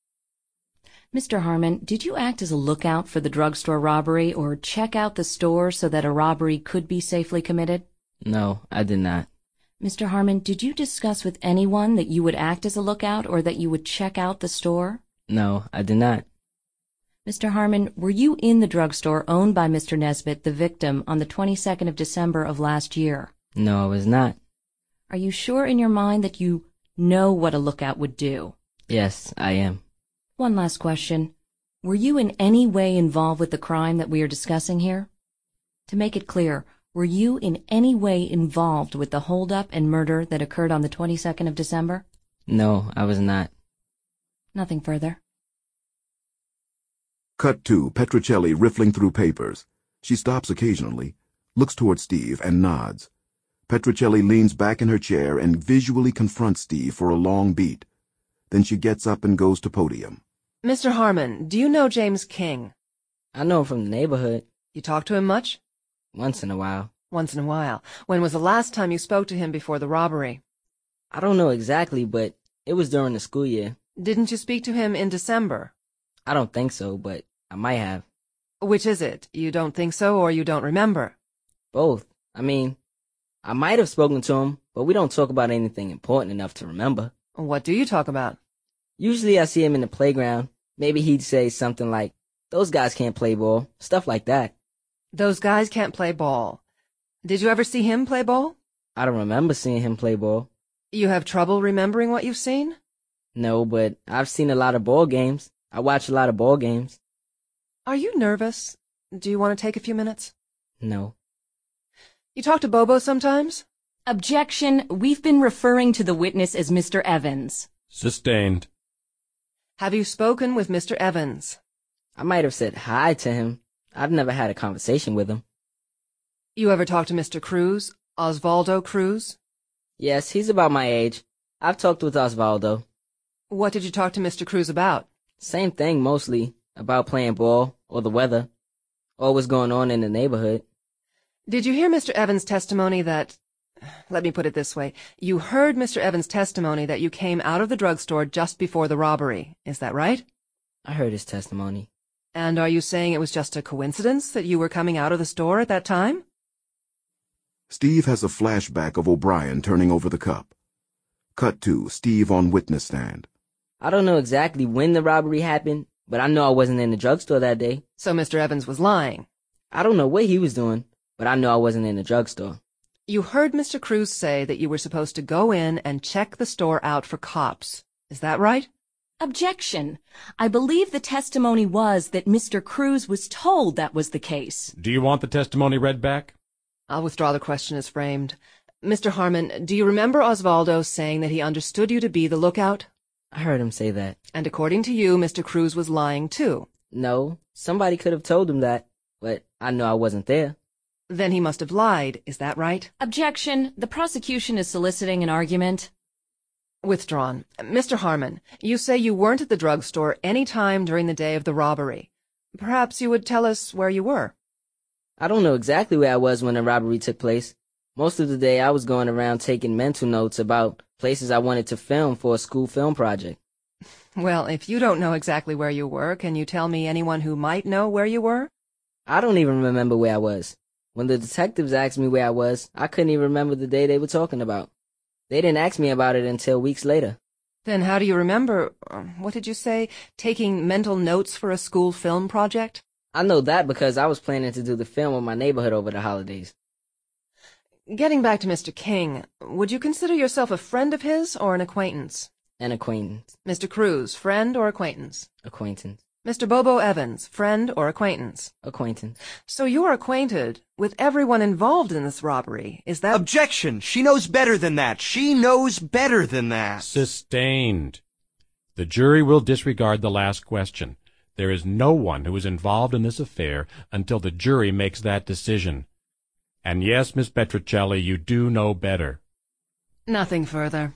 Mr. Harmon, did you act as a lookout for the drugstore robbery or check out the store so that a robbery could be safely committed? No, I did not. Mr. Harmon, did you discuss with anyone that you would act as a lookout or that you would check out the store? No, I did not. Mr. Harmon, were you in the drugstore owned by Mr. Nesbitt, the victim, on the 22nd of December of last year? No, I was not. Are you sure in your mind that you know what a lookout would do? Yes, I am. One last question. Were you in any way involved with the crime that we are discussing here? To make it clear, were you in any way involved with the holdup and murder that occurred on the 22nd of December? No, I was not. Nothing further. Cut to Petrocelli riffling through papers. She stops occasionally, looks toward Steve, and nods. Petrocelli leans back in her chair and visually confronts Steve for a long beat. Then she gets up and goes to podium. Mr. Harmon, do you know James King? I know him from the neighborhood. You talk to him much? Once in a while. Once in a while. When was the last time you spoke to him before the robbery? I don't know exactly, but it was during the school year. Didn't you speak to him in December? I don't think so, but I might have. Which is it? You don't think so, or you don't remember? Both. I mean, I might have spoken to him, but we don't talk about anything important enough to remember. What do you talk about? Usually I see him in the playground. Maybe he'd say something like, "Those guys can't play ball," stuff like that. Those guys can't play ball. Did you ever see him play ball? I don't remember seeing him play ball. You have trouble remembering what you've seen? No, but I've seen a lot of ball games. I watch a lot of ball games. Are you nervous? Do you want to take a few minutes? No. You talk to Bobo sometimes? Objection. We've been referring to the witness as Mr. Evans. Sustained. Have you spoken with Mr. Evans? I might have said hi to him. I've never had a conversation with him. You ever talk to Mr. Cruz? Osvaldo Cruz? Yes, he's about my age. I've talked with Osvaldo. What did you talk to Mr. Cruz about? Same thing, mostly. About playing ball, or the weather, or what's going on in the neighborhood. Did you hear Mr. Evans' testimony that... Let me put it this way. You heard Mr. Evans' testimony that you came out of the drugstore just before the robbery. Is that right? I heard his testimony. And are you saying it was just a coincidence that you were coming out of the store at that time? Steve has a flashback of O'Brien turning over the cup. Cut to Steve on witness stand. I don't know exactly when the robbery happened, but I know I wasn't in the drugstore that day. So Mr. Evans was lying? I don't know what he was doing, but I know I wasn't in the drugstore. You heard Mr. Cruz say that you were supposed to go in and check the store out for cops. Is that right? Objection. I believe the testimony was that Mr. Cruz was told that was the case. Do you want the testimony read back? I'll withdraw the question as framed. Mr. Harmon, do you remember Osvaldo saying that he understood you to be the lookout? I heard him say that. And according to you, Mr. Cruz was lying too? No, somebody could have told him that, but I know I wasn't there. Then he must have lied, is that right? Objection. The prosecution is soliciting an argument. Withdrawn. Mr. Harmon, you say you weren't at the drugstore any time during the day of the robbery. Perhaps you would tell us where you were. I don't know exactly where I was when the robbery took place. Most of the day I was going around taking mental notes about places I wanted to film for a school film project. Well, if you don't know exactly where you were, can you tell me anyone who might know where you were? I don't even remember where I was. When the detectives asked me where I was, I couldn't even remember the day they were talking about. They didn't ask me about it until weeks later. Then how do you remember, what did you say, taking mental notes for a school film project? I know that because I was planning to do the film in my neighborhood over the holidays. Getting back to Mr. King, would you consider yourself a friend of his or an acquaintance? An acquaintance. Mr. Cruz, friend or acquaintance? Acquaintance. Mr. Bobo Evans, friend or acquaintance? Acquaintance. So you're acquainted with everyone involved in this robbery, is that— Objection! She knows better than that. She knows better than that. Sustained. The jury will disregard the last question. There is no one who is involved in this affair until the jury makes that decision. And yes, Miss Petrocelli, you do know better. Nothing further.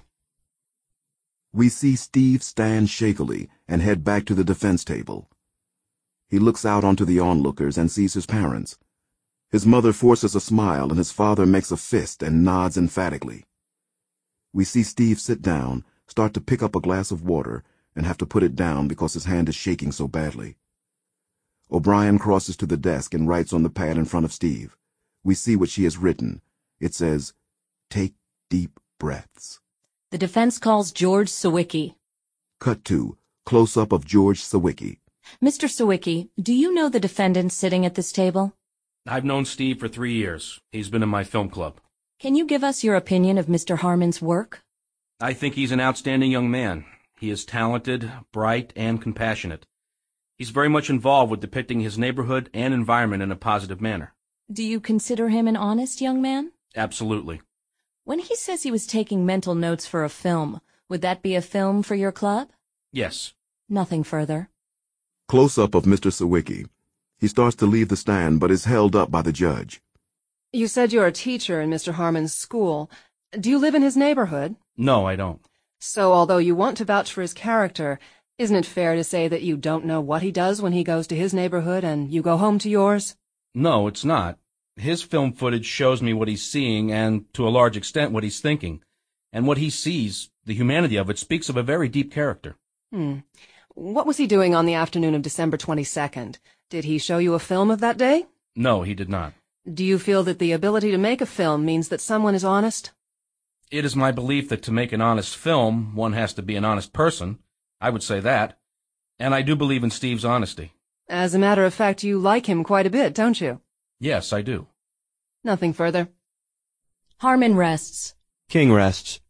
We see Steve stand shakily and head back to the defense table. He looks out onto the onlookers and sees his parents. His mother forces a smile and his father makes a fist and nods emphatically. We see Steve sit down, start to pick up a glass of water, and have to put it down because his hand is shaking so badly. O'Brien crosses to the desk and writes on the pad in front of Steve. We see what she has written. It says, "Take deep breaths." The defense calls George Sawicki. Cut to close-up of George Sawicki. Mr. Sawicki, do you know the defendant sitting at this table? I've known Steve for 3 years. He's been in my film club. Can you give us your opinion of Mr. Harmon's work? I think he's an outstanding young man. He is talented, bright, and compassionate. He's very much involved with depicting his neighborhood and environment in a positive manner. Do you consider him an honest young man? Absolutely. When he says he was taking mental notes for a film, would that be a film for your club? Yes. Nothing further. Close-up of Mr. Sawicki. He starts to leave the stand but is held up by the judge. You said you're a teacher in Mr. Harmon's school. Do you live in his neighborhood? No, I don't. So although you want to vouch for his character, isn't it fair to say that you don't know what he does when he goes to his neighborhood and you go home to yours? No, it's not. His film footage shows me what he's seeing and, to a large extent, what he's thinking. And what he sees, the humanity of it, speaks of a very deep character. What was he doing on the afternoon of December 22nd? Did he show you a film of that day? No, he did not. Do you feel that the ability to make a film means that someone is honest? It is my belief that to make an honest film, one has to be an honest person. I would say that. And I do believe in Steve's honesty. As a matter of fact, you like him quite a bit, don't you? Yes, I do. Nothing further. Harmon rests. King rests.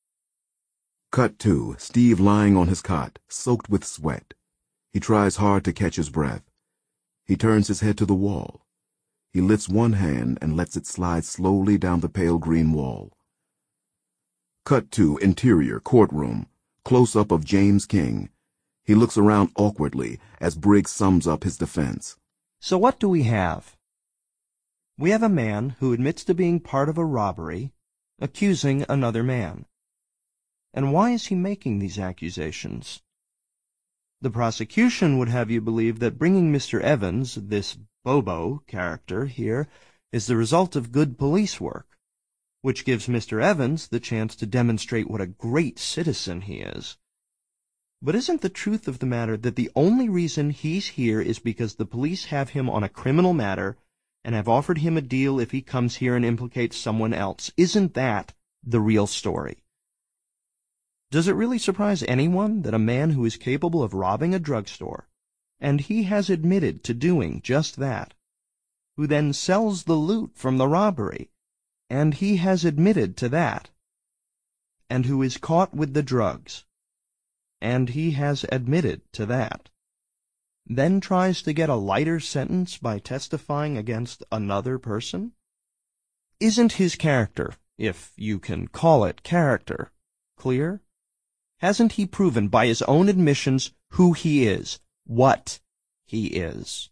Cut 2. Steve lying on his cot, soaked with sweat. He tries hard to catch his breath. He turns his head to the wall. He lifts one hand and lets it slide slowly down the pale green wall. Cut 2. Interior, courtroom. Close-up of James King. He looks around awkwardly as Briggs sums up his defense. So what do we have? We have a man who admits to being part of a robbery, accusing another man. And why is he making these accusations? The prosecution would have you believe that bringing Mr. Evans, this Bobo character here, is the result of good police work, which gives Mr. Evans the chance to demonstrate what a great citizen he is. But isn't the truth of the matter that the only reason he's here is because the police have him on a criminal matter and have offered him a deal if he comes here and implicates someone else? Isn't that the real story? Does it really surprise anyone that a man who is capable of robbing a drugstore, and he has admitted to doing just that, who then sells the loot from the robbery, and he has admitted to that, and who is caught with the drugs, and he has admitted to that, then tries to get a lighter sentence by testifying against another person? Isn't his character, if you can call it character, clear? Hasn't he proven by his own admissions who he is, what he is?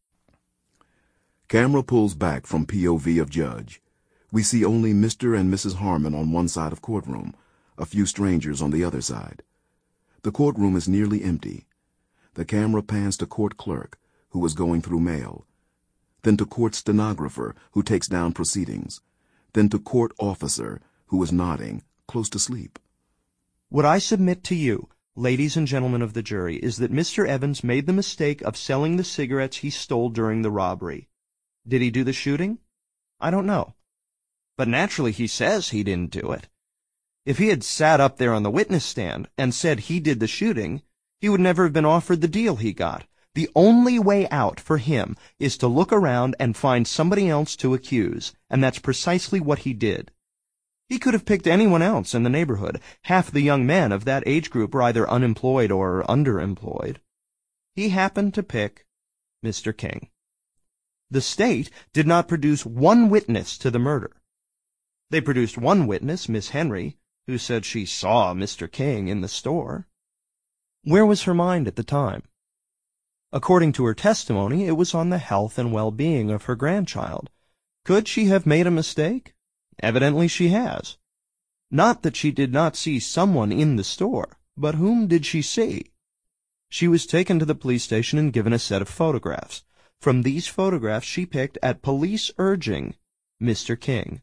Camera pulls back from POV of judge. We see only Mr. and Mrs. Harmon on one side of courtroom, a few strangers on the other side. The courtroom is nearly empty. The camera pans to court clerk, who is going through mail, then to court stenographer, who takes down proceedings, then to court officer, who is nodding, close to sleep. What I submit to you, ladies and gentlemen of the jury, is that Mr. Evans made the mistake of selling the cigarettes he stole during the robbery. Did he do the shooting? I don't know. But naturally he says he didn't do it. If he had sat up there on the witness stand and said he did the shooting, he would never have been offered the deal he got. The only way out for him is to look around and find somebody else to accuse, and that's precisely what he did. He could have picked anyone else in the neighborhood. Half the young men of that age group were either unemployed or underemployed. He happened to pick Mr. King. The state did not produce one witness to the murder. They produced one witness, Miss Henry, who said she saw Mr. King in the store. Where was her mind at the time? According to her testimony, it was on the health and well-being of her grandchild. Could she have made a mistake? Evidently she has. Not that she did not see someone in the store, but whom did she see? She was taken to the police station and given a set of photographs. From these photographs she picked, at police urging, Mr. King.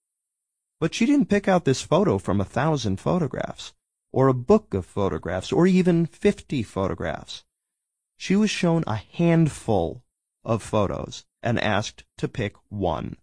But she didn't pick out this photo from 1,000 photographs, or a book of photographs, or even 50 photographs. She was shown a handful of photos and asked to pick one.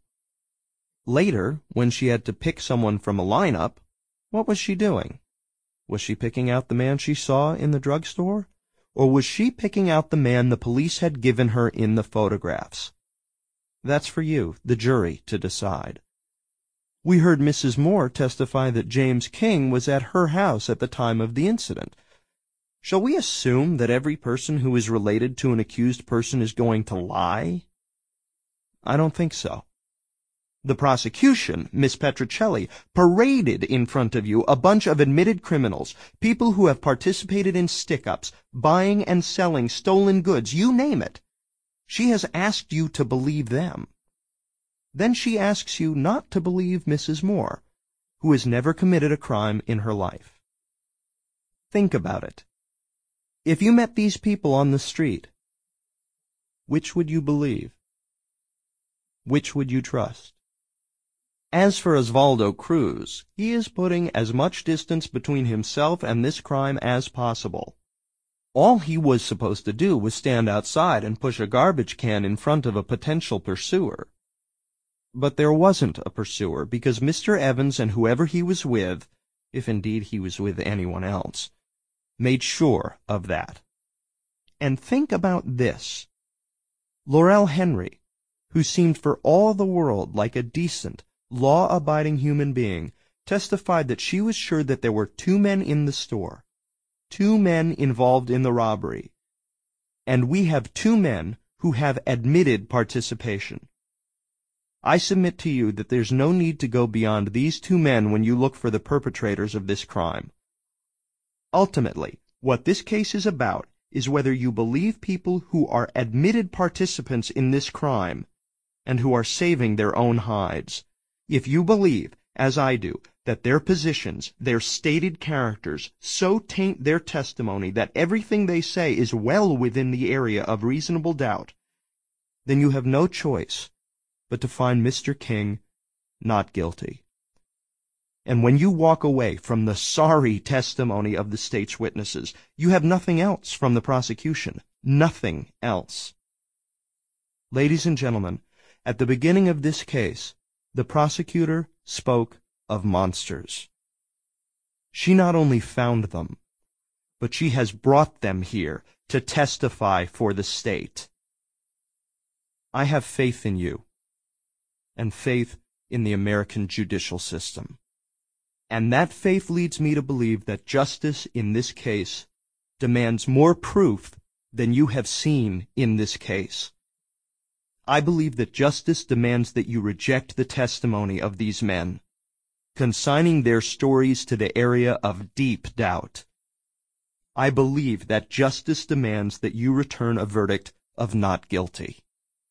Later, when she had to pick someone from a lineup, what was she doing? Was she picking out the man she saw in the drugstore? Or was she picking out the man the police had given her in the photographs? That's for you, the jury, to decide. We heard Mrs. Moore testify that James King was at her house at the time of the incident. Shall we assume that every person who is related to an accused person is going to lie? I don't think so. The prosecution, Miss Petrocelli, paraded in front of you a bunch of admitted criminals, people who have participated in stick-ups, buying and selling stolen goods, you name it. She has asked you to believe them. Then she asks you not to believe Mrs. Moore, who has never committed a crime in her life. Think about it. If you met these people on the street, which would you believe? Which would you trust? As for Osvaldo Cruz, he is putting as much distance between himself and this crime as possible. All he was supposed to do was stand outside and push a garbage can in front of a potential pursuer. But there wasn't a pursuer, because Mr. Evans and whoever he was with, if indeed he was with anyone else, made sure of that. And think about this. Laurel Henry, who seemed for all the world like a decent, law-abiding human being, testified that she was sure that there were 2 men in the store, 2 men involved in the robbery, and we have 2 men who have admitted participation. I submit to you that there's no need to go beyond these 2 men when you look for the perpetrators of this crime. Ultimately, what this case is about is whether you believe people who are admitted participants in this crime and who are saving their own hides. If you believe, as I do, that their positions, their stated characters, so taint their testimony that everything they say is well within the area of reasonable doubt, then you have no choice but to find Mr. King not guilty. And when you walk away from the sorry testimony of the state's witnesses, you have nothing else from the prosecution. Nothing else. Ladies and gentlemen, at the beginning of this case, the prosecutor spoke of monsters. She not only found them, but she has brought them here to testify for the state. I have faith in you, and faith in the American judicial system. And that faith leads me to believe that justice in this case demands more proof than you have seen in this case. I believe that justice demands that you reject the testimony of these men, consigning their stories to the area of deep doubt. I believe that justice demands that you return a verdict of not guilty.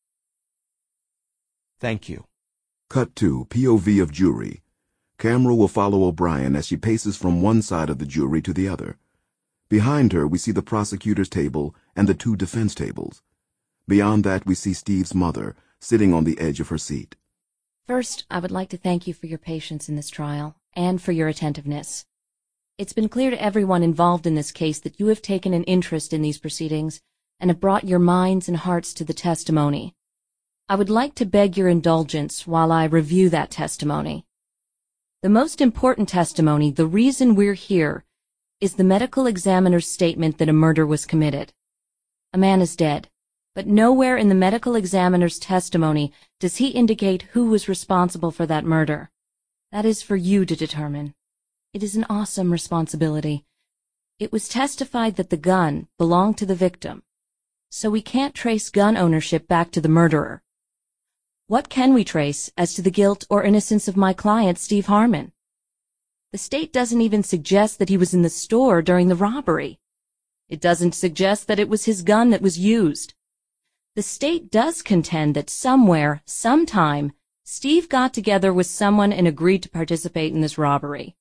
Thank you. Cut to POV of jury. Camera will follow O'Brien as she paces from one side of the jury to the other. Behind her, we see the prosecutor's table and the 2 defense tables. Beyond that, we see Steve's mother sitting on the edge of her seat. First, I would like to thank you for your patience in this trial and for your attentiveness. It's been clear to everyone involved in this case that you have taken an interest in these proceedings and have brought your minds and hearts to the testimony. I would like to beg your indulgence while I review that testimony. The most important testimony, the reason we're here, is the medical examiner's statement that a murder was committed. A man is dead, but nowhere in the medical examiner's testimony does he indicate who was responsible for that murder. That is for you to determine. It is an awesome responsibility. It was testified that the gun belonged to the victim, so we can't trace gun ownership back to the murderer. What can we trace as to the guilt or innocence of my client, Steve Harmon? The state doesn't even suggest that he was in the store during the robbery. It doesn't suggest that it was his gun that was used. The state does contend that somewhere, sometime, Steve got together with someone and agreed to participate in this robbery.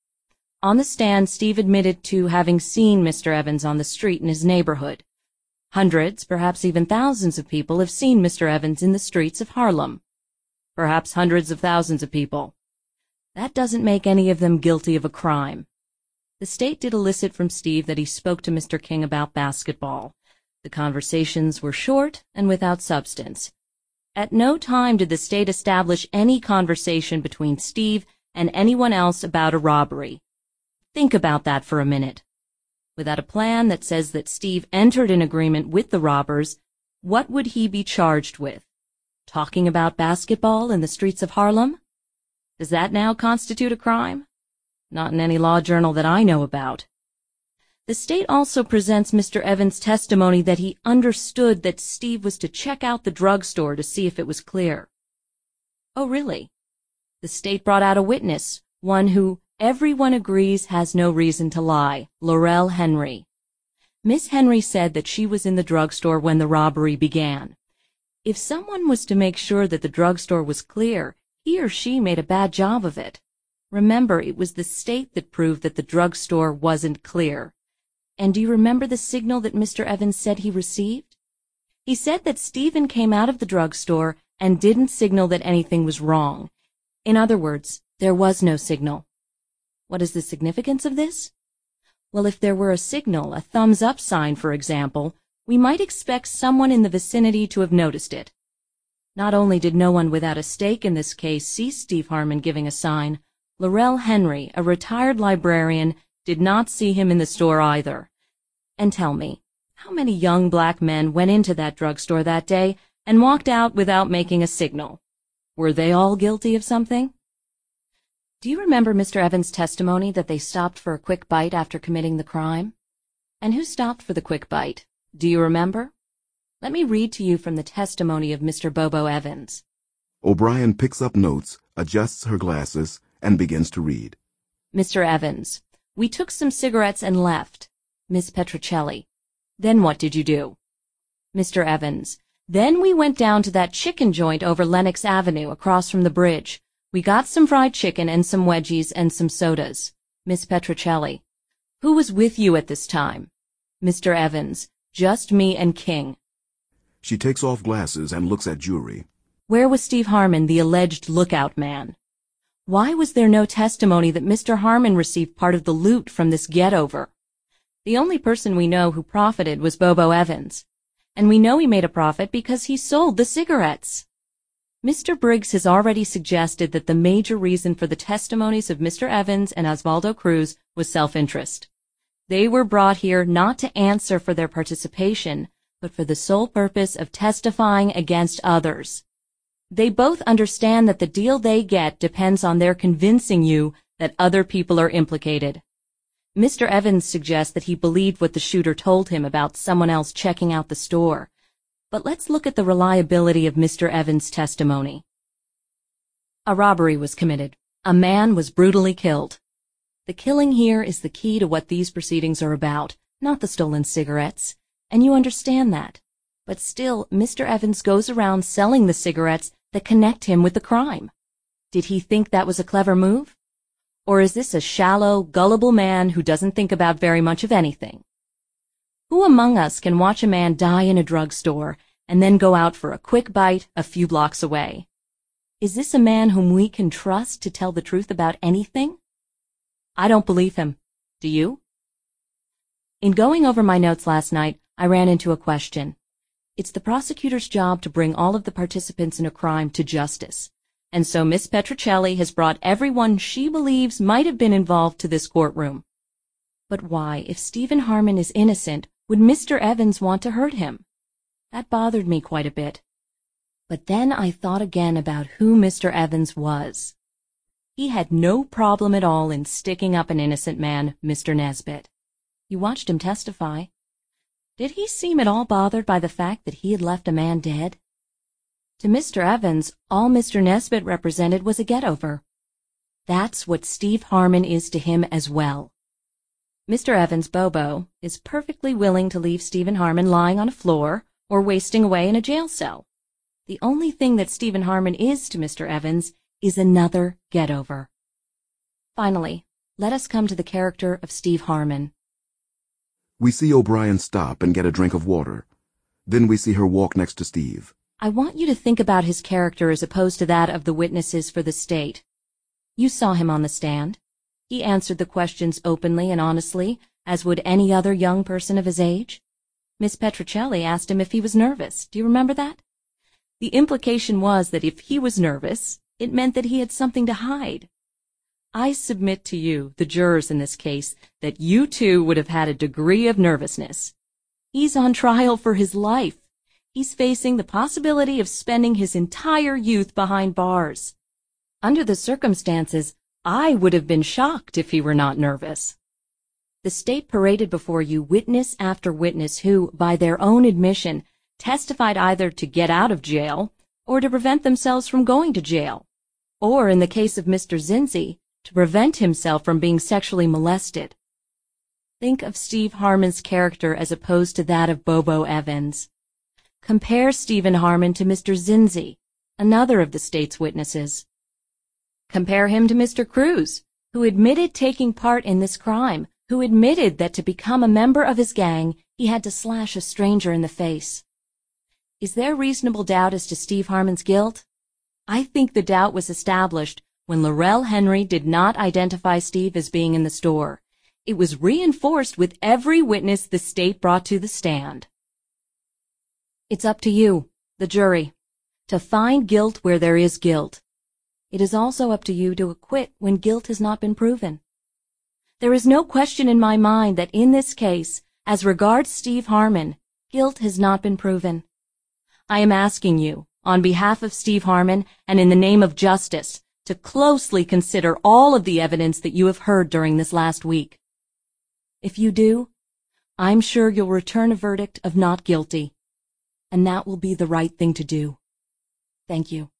On the stand, Steve admitted to having seen Mr. Evans on the street in his neighborhood. Hundreds, perhaps even thousands of people have seen Mr. Evans in the streets of Harlem. Perhaps hundreds of thousands of people. That doesn't make any of them guilty of a crime. The state did elicit from Steve that he spoke to Mr. King about basketball. The conversations were short and without substance. At no time did the state establish any conversation between Steve and anyone else about a robbery. Think about that for a minute. Without a plan that says that Steve entered an agreement with the robbers, what would he be charged with? Talking about basketball in the streets of Harlem? Does that now constitute a crime? Not in any law journal that I know about. The state also presents Mr. Evans' testimony that he understood that Steve was to check out the drugstore to see if it was clear. Oh, really? The state brought out a witness, one who everyone agrees has no reason to lie, Laurel Henry. Miss Henry said that she was in the drugstore when the robbery began. If someone was to make sure that the drugstore was clear, he or she made a bad job of it. Remember, it was the state that proved that the drugstore wasn't clear. And do you remember the signal that Mr. Evans said he received? He said that Stephen came out of the drugstore and didn't signal that anything was wrong. In other words, there was no signal. What is the significance of this? Well, if there were a signal, a thumbs-up sign, for example, we might expect someone in the vicinity to have noticed it. Not only did no one without a stake in this case see Steve Harmon giving a sign, Laurel Henry, a retired librarian, did not see him in the store either. And tell me, how many young black men went into that drugstore that day and walked out without making a signal? Were they all guilty of something? Do you remember Mr. Evans' testimony that they stopped for a quick bite after committing the crime? And who stopped for the quick bite? Do you remember? Let me read to you from the testimony of Mr. Bobo Evans. O'Brien picks up notes, adjusts her glasses, and begins to read. Mr. Evans, we took some cigarettes and left. Miss Petrocelli, then what did you do? Mr. Evans, then we went down to that chicken joint over Lenox Avenue across from the bridge. We got some fried chicken and some wedgies and some sodas. Miss Petrocelli, who was with you at this time? Mr. Evans, just me and King. She takes off glasses and looks at Jury. Where was Steve Harmon, the alleged lookout man? Why was there no testimony that Mr. Harmon received part of the loot from this get-over? The only person we know who profited was Bobo Evans. And we know he made a profit because he sold the cigarettes. Mr. Briggs has already suggested that the major reason for the testimonies of Mr. Evans and Osvaldo Cruz was self-interest. They were brought here not to answer for their participation, but for the sole purpose of testifying against others. They both understand that the deal they get depends on their convincing you that other people are implicated. Mr. Evans suggests that he believed what the shooter told him about someone else checking out the store. But let's look at the reliability of Mr. Evans' testimony. A robbery was committed. A man was brutally killed. The killing here is the key to what these proceedings are about, not the stolen cigarettes. And you understand that. But still, Mr. Evans goes around selling the cigarettes that connect him with the crime. Did he think that was a clever move? Or is this a shallow, gullible man who doesn't think about very much of anything? Who among us can watch a man die in a drugstore and then go out for a quick bite a few blocks away? Is this a man whom we can trust to tell the truth about anything? I don't believe him. Do you? In going over my notes last night, I ran into a question. It's the prosecutor's job to bring all of the participants in a crime to justice. And so Miss Petrocelli has brought everyone she believes might have been involved to this courtroom. But why, if Stephen Harmon is innocent, would Mr. Evans want to hurt him? That bothered me quite a bit. But then I thought again about who Mr. Evans was. He had no problem at all in sticking up an innocent man, Mr. Nesbit. You watched him testify. Did he seem at all bothered by the fact that he had left a man dead? To Mr. Evans, all Mr. Nesbit represented was a get-over. That's what Steve Harmon is to him as well. Mr. Evans, Bobo, is perfectly willing to leave Stephen Harmon lying on a floor or wasting away in a jail cell. The only thing that Stephen Harmon is to Mr. Evans is another get-over. Finally, let us come to the character of Steve Harmon. We see O'Brien stop and get a drink of water. Then we see her walk next to Steve. I want you to think about his character as opposed to that of the witnesses for the state. You saw him on the stand. He answered the questions openly and honestly, as would any other young person of his age. Miss Petrocelli asked him if he was nervous. Do you remember that? The implication was that if he was nervous, it meant that he had something to hide. I submit to you, the jurors in this case, that you too would have had a degree of nervousness. He's on trial for his life. He's facing the possibility of spending his entire youth behind bars. Under the circumstances, I would have been shocked if he were not nervous. The state paraded before you witness after witness who, by their own admission, testified either to get out of jail or to prevent themselves from going to jail, or, in the case of Mr. Zinzi, to prevent himself from being sexually molested. Think of Steve Harmon's character as opposed to that of Bobo Evans. Compare Stephen Harmon to Mr. Zinzi, another of the state's witnesses. Compare him to Mr. Cruz, who admitted taking part in this crime, who admitted that to become a member of his gang, he had to slash a stranger in the face. Is there reasonable doubt as to Steve Harmon's guilt? I think the doubt was established when Laurel Henry did not identify Steve as being in the store. It was reinforced with every witness the state brought to the stand. It's up to you, the jury, to find guilt where there is guilt. It is also up to you to acquit when guilt has not been proven. There is no question in my mind that in this case, as regards Steve Harmon, guilt has not been proven. I am asking you, on behalf of Steve Harmon and in the name of justice, to closely consider all of the evidence that you have heard during this last week. If you do, I'm sure you'll return a verdict of not guilty, and that will be the right thing to do. Thank you.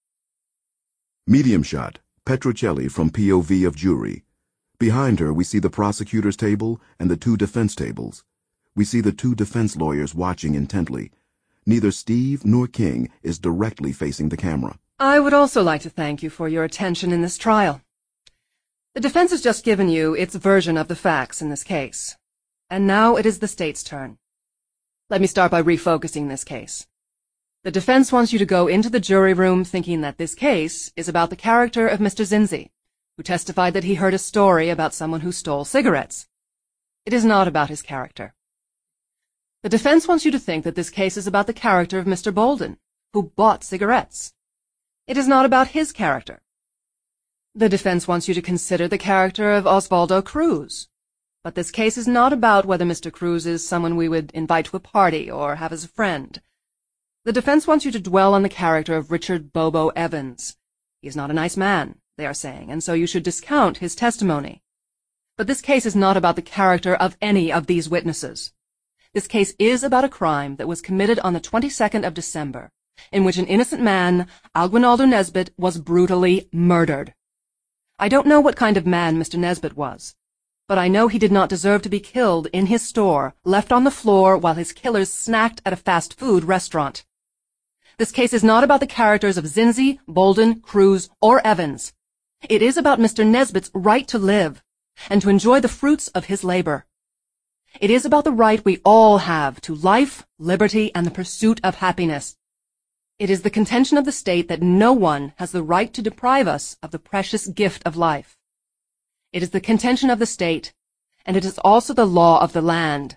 Medium shot, Petruccelli from POV of jury. Behind her, we see the prosecutor's table and the two defense tables. We see the two defense lawyers watching intently. Neither Steve nor King is directly facing the camera. I would also like to thank you for your attention in this trial. The defense has just given you its version of the facts in this case. And now it is the state's turn. Let me start by refocusing this case. The defense wants you to go into the jury room thinking that this case is about the character of Mr. Zinzi, who testified that he heard a story about someone who stole cigarettes. It is not about his character. The defense wants you to think that this case is about the character of Mr. Bolden, who bought cigarettes. It is not about his character. The defense wants you to consider the character of Osvaldo Cruz. But this case is not about whether Mr. Cruz is someone we would invite to a party or have as a friend. The defense wants you to dwell on the character of Richard Bobo Evans. He is not a nice man, they are saying, and so you should discount his testimony. But this case is not about the character of any of these witnesses. This case is about a crime that was committed on the 22nd of December, in which an innocent man, Aguinaldo Nesbitt, was brutally murdered. I don't know what kind of man Mr. Nesbitt was, but I know he did not deserve to be killed in his store, left on the floor while his killers snacked at a fast food restaurant. This case is not about the characters of Zinzi, Bolden, Cruz, or Evans. It is about Mr. Nesbitt's right to live and to enjoy the fruits of his labor. It is about the right we all have to life, liberty, and the pursuit of happiness. It is the contention of the state that no one has the right to deprive us of the precious gift of life. It is the contention of the state, and it is also the law of the land.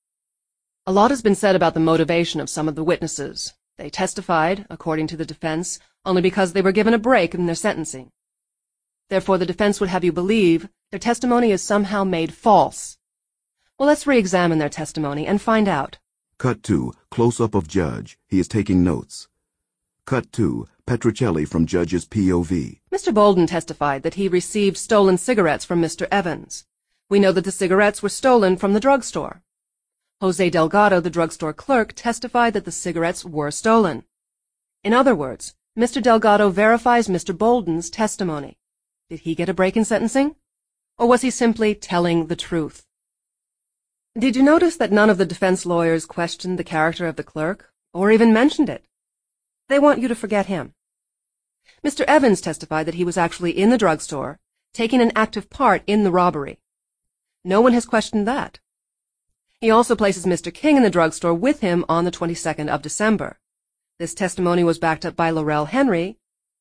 A lot has been said about the motivation of some of the witnesses. They testified, according to the defense, only because they were given a break in their sentencing. Therefore, the defense would have you believe their testimony is somehow made false. Well, let's re-examine their testimony and find out. Cut 2, close-up of Judge. He is taking notes. Cut 2, Petruccelli from Judge's POV. Mr. Bolden testified that he received stolen cigarettes from Mr. Evans. We know that the cigarettes were stolen from the drugstore. Jose Delgado, the drugstore clerk, testified that the cigarettes were stolen. In other words, Mr. Delgado verifies Mr. Bolden's testimony. Did he get a break in sentencing? Or was he simply telling the truth? Did you notice that none of the defense lawyers questioned the character of the clerk, or even mentioned it? They want you to forget him. Mr. Evans testified that he was actually in the drugstore, taking an active part in the robbery. No one has questioned that. He also places Mr. King in the drugstore with him on the 22nd of December. This testimony was backed up by Laurel Henry,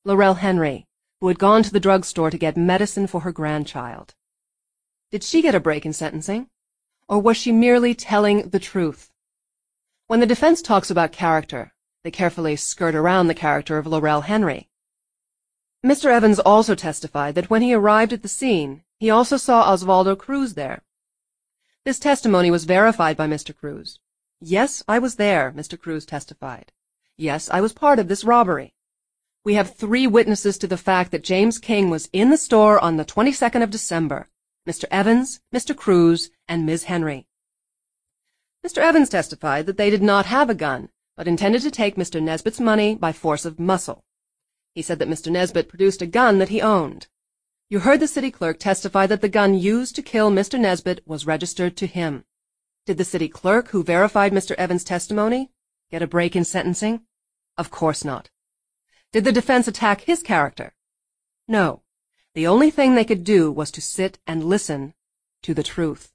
who had gone to the drugstore to get medicine for her grandchild. Did she get a break in sentencing? Or was she merely telling the truth? When the defense talks about character, they carefully skirt around the character of Laurel Henry. Mr. Evans also testified that when he arrived at the scene, he also saw Osvaldo Cruz there. This testimony was verified by Mr. Cruz. Yes, I was there, Mr. Cruz testified. Yes, I was part of this robbery. We have 3 witnesses to the fact that James King was in the store on the 22nd of December. Mr. Evans, Mr. Cruz, and Ms. Henry. Mr. Evans testified that they did not have a gun, but intended to take Mr. Nesbitt's money by force of muscle. He said that Mr. Nesbitt produced a gun that he owned. You heard the city clerk testify that the gun used to kill Mr. Nesbitt was registered to him. Did the city clerk, who verified Mr. Evans' testimony, get a break in sentencing? Of course not. Did the defense attack his character? No. The only thing they could do was to sit and listen to the truth.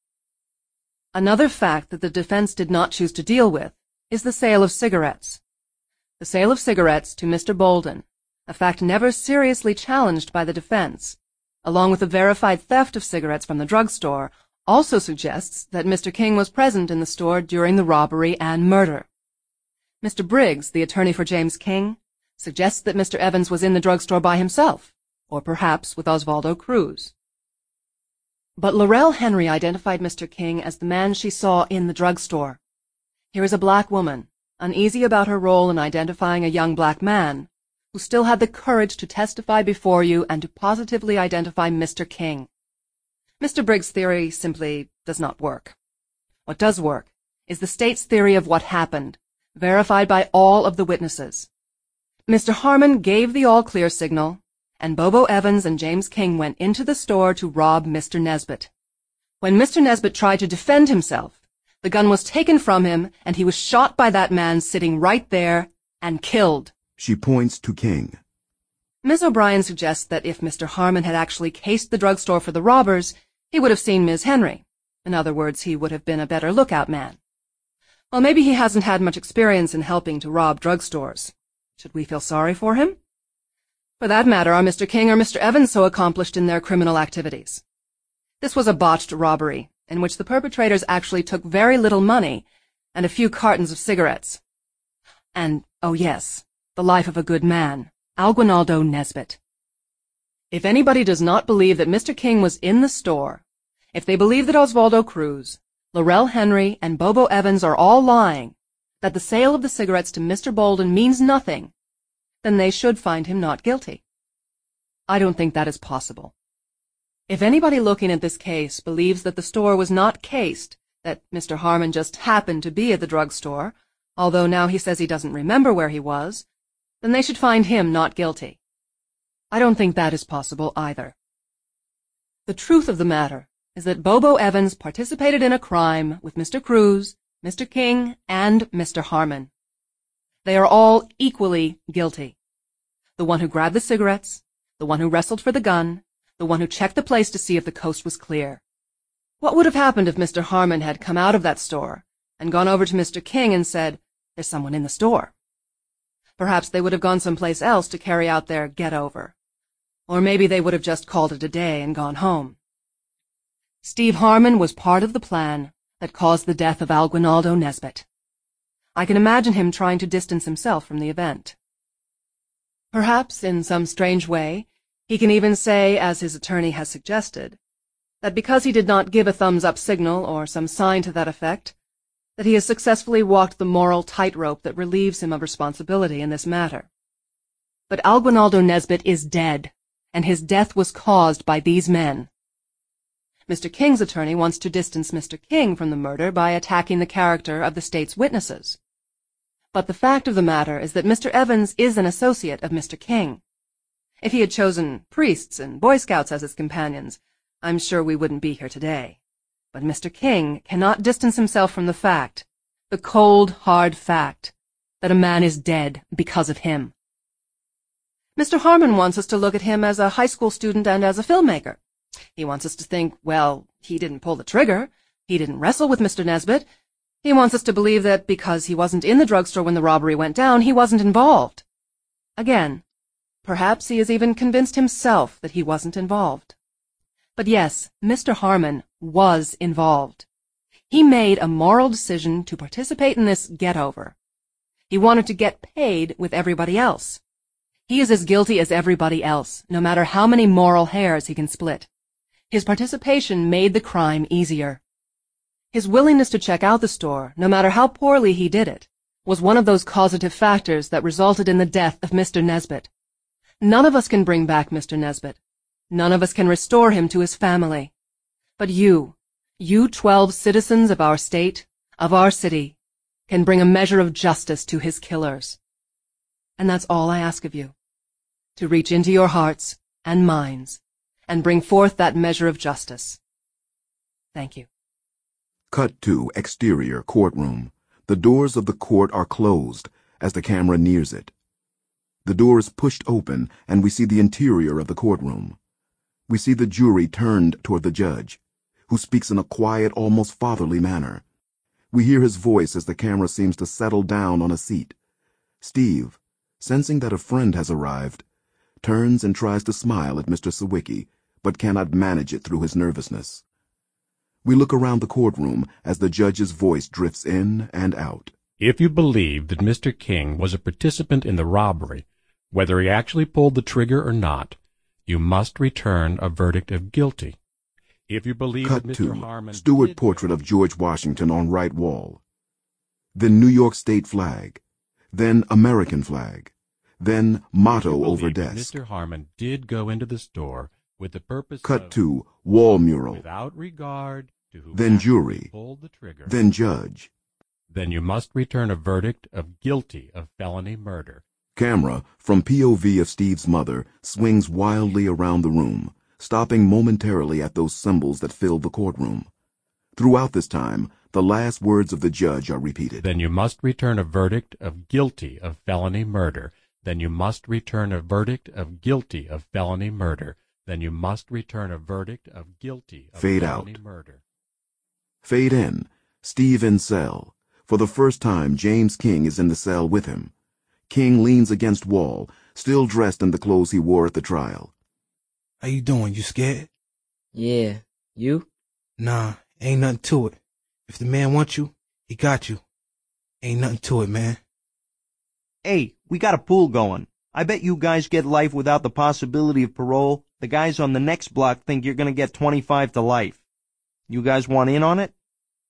Another fact that the defense did not choose to deal with is the sale of cigarettes. The sale of cigarettes to Mr. Bolden, a fact never seriously challenged by the defense, along with the verified theft of cigarettes from the drugstore, also suggests that Mr. King was present in the store during the robbery and murder. Mr. Briggs, the attorney for James King, suggests that Mr. Evans was in the drugstore by himself, or perhaps with Osvaldo Cruz. But Laurel Henry identified Mr. King as the man she saw in the drugstore. Here is a black woman, uneasy about her role in identifying a young black man, who still had the courage to testify before you and to positively identify Mr. King. Mr. Briggs' theory simply does not work. What does work is the state's theory of what happened, verified by all of the witnesses. Mr. Harmon gave the all-clear signal, and Bobo Evans and James King went into the store to rob Mr. Nesbitt. When Mr. Nesbitt tried to defend himself, the gun was taken from him, and he was shot by that man sitting right there and killed. She points to King. Ms. O'Brien suggests that if Mr. Harmon had actually cased the drugstore for the robbers, he would have seen Ms. Henry. In other words, he would have been a better lookout man. Well, maybe he hasn't had much experience in helping to rob drugstores. Should we feel sorry for him? For that matter, are Mr. King or Mr. Evans so accomplished in their criminal activities? This was a botched robbery, in which the perpetrators actually took very little money and a few cartons of cigarettes. And, oh yes, the life of a good man, Aguinaldo Nesbitt. If anybody does not believe that Mr. King was in the store, if they believe that Osvaldo Cruz, Laurel Henry, and Bobo Evans are all lying, that the sale of the cigarettes to Mr. Bolden means nothing, then they should find him not guilty. I don't think that is possible. If anybody looking at this case believes that the store was not cased, that Mr. Harmon just happened to be at the drugstore, although now he says he doesn't remember where he was, then they should find him not guilty. I don't think that is possible either. The truth of the matter is that Bobo Evans participated in a crime with Mr. Cruz, Mr. King, and Mr. Harmon. They are all equally guilty. The one who grabbed the cigarettes, the one who wrestled for the gun, the one who checked the place to see if the coast was clear. What would have happened if Mr. Harmon had come out of that store and gone over to Mr. King and said, "There's someone in the store"? Perhaps they would have gone someplace else to carry out their get-over. Or maybe they would have just called it a day and gone home. Steve Harmon was part of the plan that caused the death of Aguinaldo Nesbitt. I can imagine him trying to distance himself from the event. Perhaps, in some strange way, he can even say, as his attorney has suggested, that because he did not give a thumbs-up signal or some sign to that effect, that he has successfully walked the moral tightrope that relieves him of responsibility in this matter. But Aguinaldo Nesbitt is dead, and his death was caused by these men. Mr. King's attorney wants to distance Mr. King from the murder by attacking the character of the state's witnesses. But the fact of the matter is that Mr. Evans is an associate of Mr. King. If he had chosen priests and Boy Scouts as his companions, I'm sure we wouldn't be here today. But Mr. King cannot distance himself from the fact, the cold, hard fact, that a man is dead because of him. Mr. Harmon wants us to look at him as a high school student and as a filmmaker. He wants us to think, well, he didn't pull the trigger. He didn't wrestle with Mr. Nesbitt. He wants us to believe that because he wasn't in the drugstore when the robbery went down, he wasn't involved. Again, perhaps he has even convinced himself that he wasn't involved. But yes, Mr. Harmon was involved. He made a moral decision to participate in this get-over. He wanted to get paid with everybody else. He is as guilty as everybody else, no matter how many moral hairs he can split. His participation made the crime easier. His willingness to check out the store, no matter how poorly he did it, was one of those causative factors that resulted in the death of Mr. Nesbitt. None of us can bring back Mr. Nesbitt. None of us can restore him to his family. But you 12 citizens of our state, of our city, can bring a measure of justice to his killers. And that's all I ask of you, to reach into your hearts and minds and bring forth that measure of justice. Thank you. Cut to exterior courtroom. The doors of the court are closed as the camera nears it. The door is pushed open, and we see the interior of the courtroom. We see the jury turned toward the judge, who speaks in a quiet, almost fatherly manner. We hear his voice as the camera seems to settle down on a seat. Steve, sensing that a friend has arrived, turns and tries to smile at Mr. Sawicki, but cannot manage it through his nervousness. We look around the courtroom as the judge's voice drifts in and out. If you believe that Mr. King was a participant in the robbery, whether he actually pulled the trigger or not, you must return a verdict of guilty. If you believe Cut that Mr. to Harmon Stewart portrait of George Washington on right wall. Then New York State flag. Then American flag. Then motto over desk. Mr. Harmon did go into the store with the purpose Cut of, to wall mural. without regard to who Then actually jury. pulled the trigger, Then judge. then you must return a verdict of guilty of felony murder. Camera, from POV of Steve's mother, swings wildly around the room, stopping momentarily at those symbols that fill the courtroom. Throughout this time, the last words of the judge are repeated. Then you must return a verdict of guilty of felony murder. Then you must return a verdict of guilty of felony murder. Then you must return a verdict of guilty of Fade felony out. murder. Fade in. Steve in cell. For the first time, James King is in the cell with him. King leans against wall, still dressed in the clothes he wore at the trial. How you doing? You scared? Yeah. You? Nah, ain't nothing to it. If the man wants you, he got you. Ain't nothing to it, man. Hey, we got a pool going. I bet you guys get life without the possibility of parole. The guys on the next block think you're gonna get 25 to life. You guys want in on it?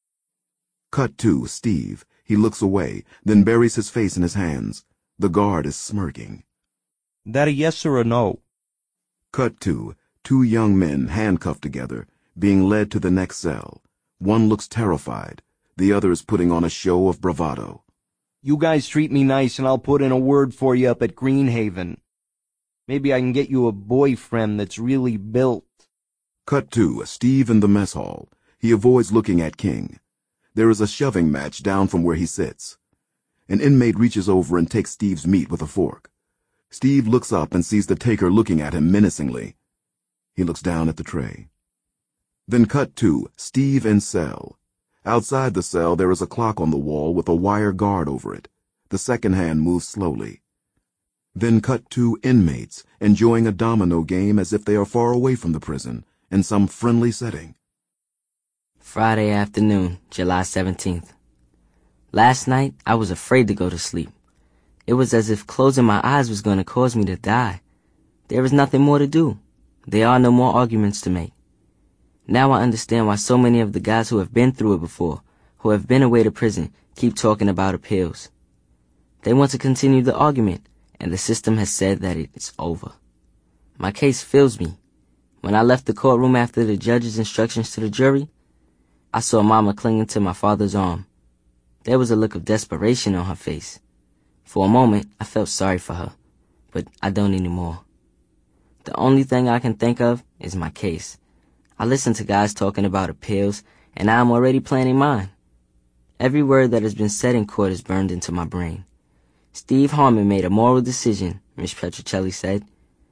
Cut to Steve. He looks away, then buries his face in his hands. The guard is smirking. That a yes or a no? Cut to two young men handcuffed together, being led to the next cell. One looks terrified. The other is putting on a show of bravado. You guys treat me nice and I'll put in a word for you up at Greenhaven. Maybe I can get you a boyfriend that's really built. Cut to Steve in the mess hall. He avoids looking at King. There is a shoving match down from where he sits. An inmate reaches over and takes Steve's meat with a fork. Steve looks up and sees the taker looking at him menacingly. He looks down at the tray. Then cut to Steve in cell. Outside the cell there is a clock on the wall with a wire guard over it. The second hand moves slowly. Then cut to inmates enjoying a domino game as if they are far away from the prison, in some friendly setting. Friday afternoon, July 17th. Last night, I was afraid to go to sleep. It was as if closing my eyes was going to cause me to die. There is nothing more to do. There are no more arguments to make. Now I understand why so many of the guys who have been through it before, who have been away to prison, keep talking about appeals. They want to continue the argument, and the system has said that it is over. My case fills me. When I left the courtroom after the judge's instructions to the jury, I saw Mama clinging to my father's arm. There was a look of desperation on her face. For a moment, I felt sorry for her, but I don't anymore. The only thing I can think of is my case. I listen to guys talking about appeals, and I'm already planning mine. Every word that has been said in court is burned into my brain. Steve Harmon made a moral decision, Miss Petruccelli said.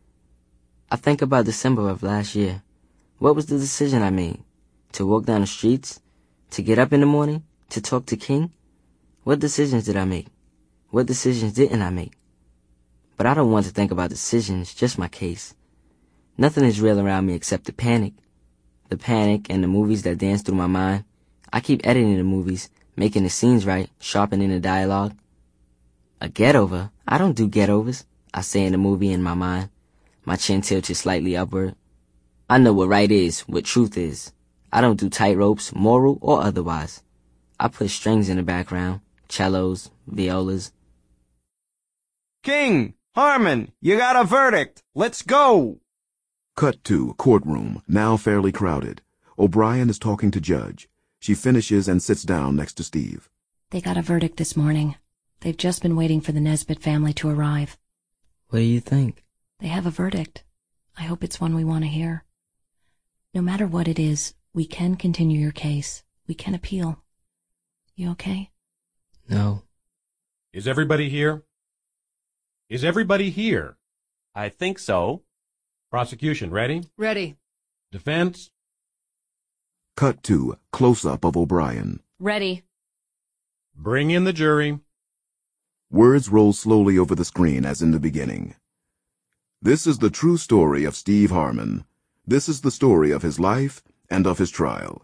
I think about December of last year. What was the decision I made? To walk down the streets? To get up in the morning? To talk to King? What decisions did I make? What decisions didn't I make? But I don't want to think about decisions, just my case. Nothing is real around me except the panic. The panic and the movies that dance through my mind. I keep editing the movies, making the scenes right, sharpening the dialogue. A get-over? I don't do get-overs, I say in the movie in my mind, my chin tilted slightly upward. I know what right is, what truth is. I don't do tightropes, moral or otherwise. I put strings in the background, cellos, violas. King! Harmon! You got a verdict! Let's go! Cut to courtroom, now fairly crowded. O'Brien is talking to Judge. She finishes and sits down next to Steve. They got a verdict this morning. They've just been waiting for the Nesbitt family to arrive. What do you think? They have a verdict. I hope it's one we want to hear. No matter what it is, we can continue your case. We can appeal. You okay? No. Is everybody here? Is everybody here? I think so. Prosecution, ready? Ready. Defense? Cut to close-up of O'Brien. Ready. Bring in the jury. Words roll slowly over the screen as in the beginning. This is the true story of Steve Harmon. This is the story of his life and of his trial.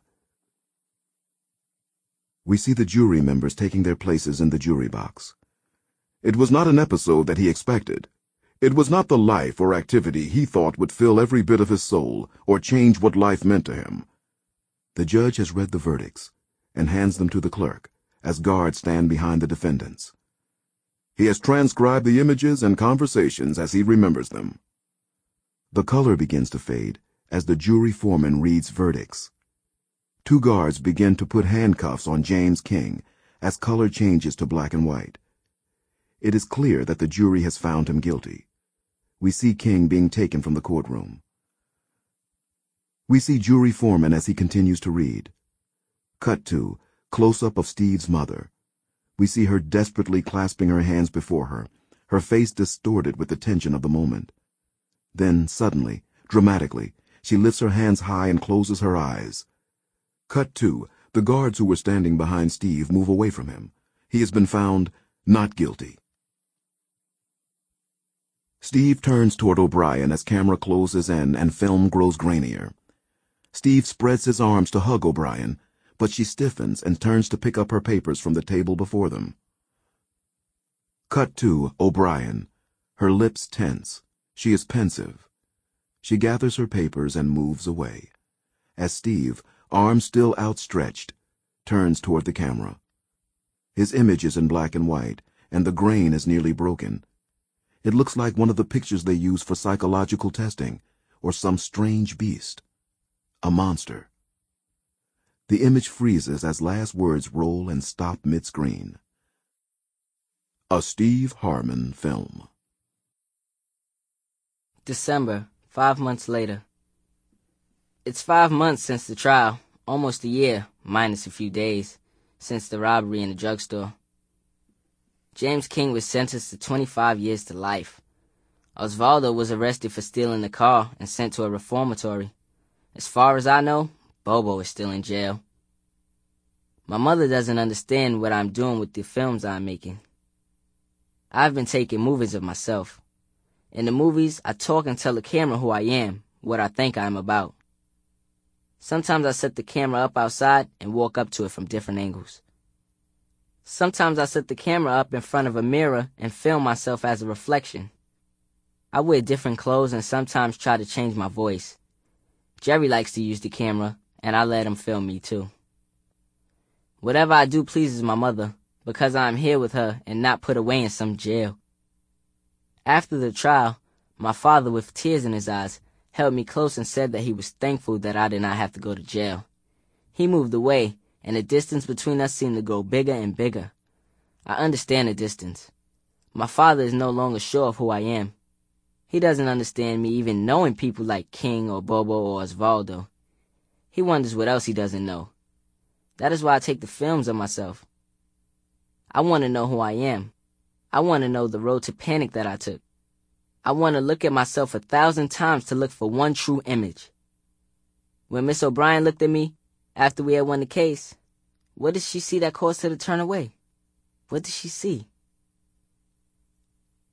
We see the jury members taking their places in the jury box. It was not an episode that he expected. It was not the life or activity he thought would fill every bit of his soul or change what life meant to him. The judge has read the verdicts and hands them to the clerk as guards stand behind the defendants. He has transcribed the images and conversations as he remembers them. The color begins to fade as the jury foreman reads verdicts. 2 guards begin to put handcuffs on James King as color changes to black and white. It is clear that the jury has found him guilty. We see King being taken from the courtroom. We see jury foreman as he continues to read. Cut to close-up of Steve's mother. We see her desperately clasping her hands before her face distorted with the tension of the moment. Then, suddenly, dramatically, she lifts her hands high and closes her eyes. Cut to the guards who were standing behind Steve move away from him. He has been found not guilty. Steve turns toward O'Brien as camera closes in and film grows grainier. Steve spreads his arms to hug O'Brien, but she stiffens and turns to pick up her papers from the table before them. Cut to O'Brien, her lips tense. She is pensive. She gathers her papers and moves away, as Steve, arms still outstretched, turns toward the camera. His image is in black and white, and the grain is nearly broken. It looks like one of the pictures they use for psychological testing, or some strange beast. A monster. The image freezes as last words roll and stop mid-screen. A Steve Harmon film. December, 5 months later. It's 5 months since the trial, almost a year, minus a few days, since the robbery in the drugstore. James King was sentenced to 25 years to life. Osvaldo was arrested for stealing the car and sent to a reformatory. As far as I know, Bobo is still in jail. My mother doesn't understand what I'm doing with the films I'm making. I've been taking movies of myself. In the movies, I talk and tell the camera who I am, what I think I'm about. Sometimes I set the camera up outside and walk up to it from different angles. Sometimes I set the camera up in front of a mirror and film myself as a reflection. I wear different clothes and sometimes try to change my voice. Jerry likes to use the camera, and I let him film me too. Whatever I do pleases my mother, because I am here with her and not put away in some jail. After the trial, my father, with tears in his eyes, held me close and said that he was thankful that I did not have to go to jail. He moved away, and the distance between us seemed to grow bigger and bigger. I understand the distance. My father is no longer sure of who I am. He doesn't understand me even knowing people like King or Bobo or Osvaldo. He wonders what else he doesn't know. That is why I take the films of myself. I want to know who I am. I want to know the road to panic that I took. I want to look at myself 1,000 times to look for one true image. When Miss O'Brien looked at me, after we had won the case, what did she see that caused her to turn away? What did she see?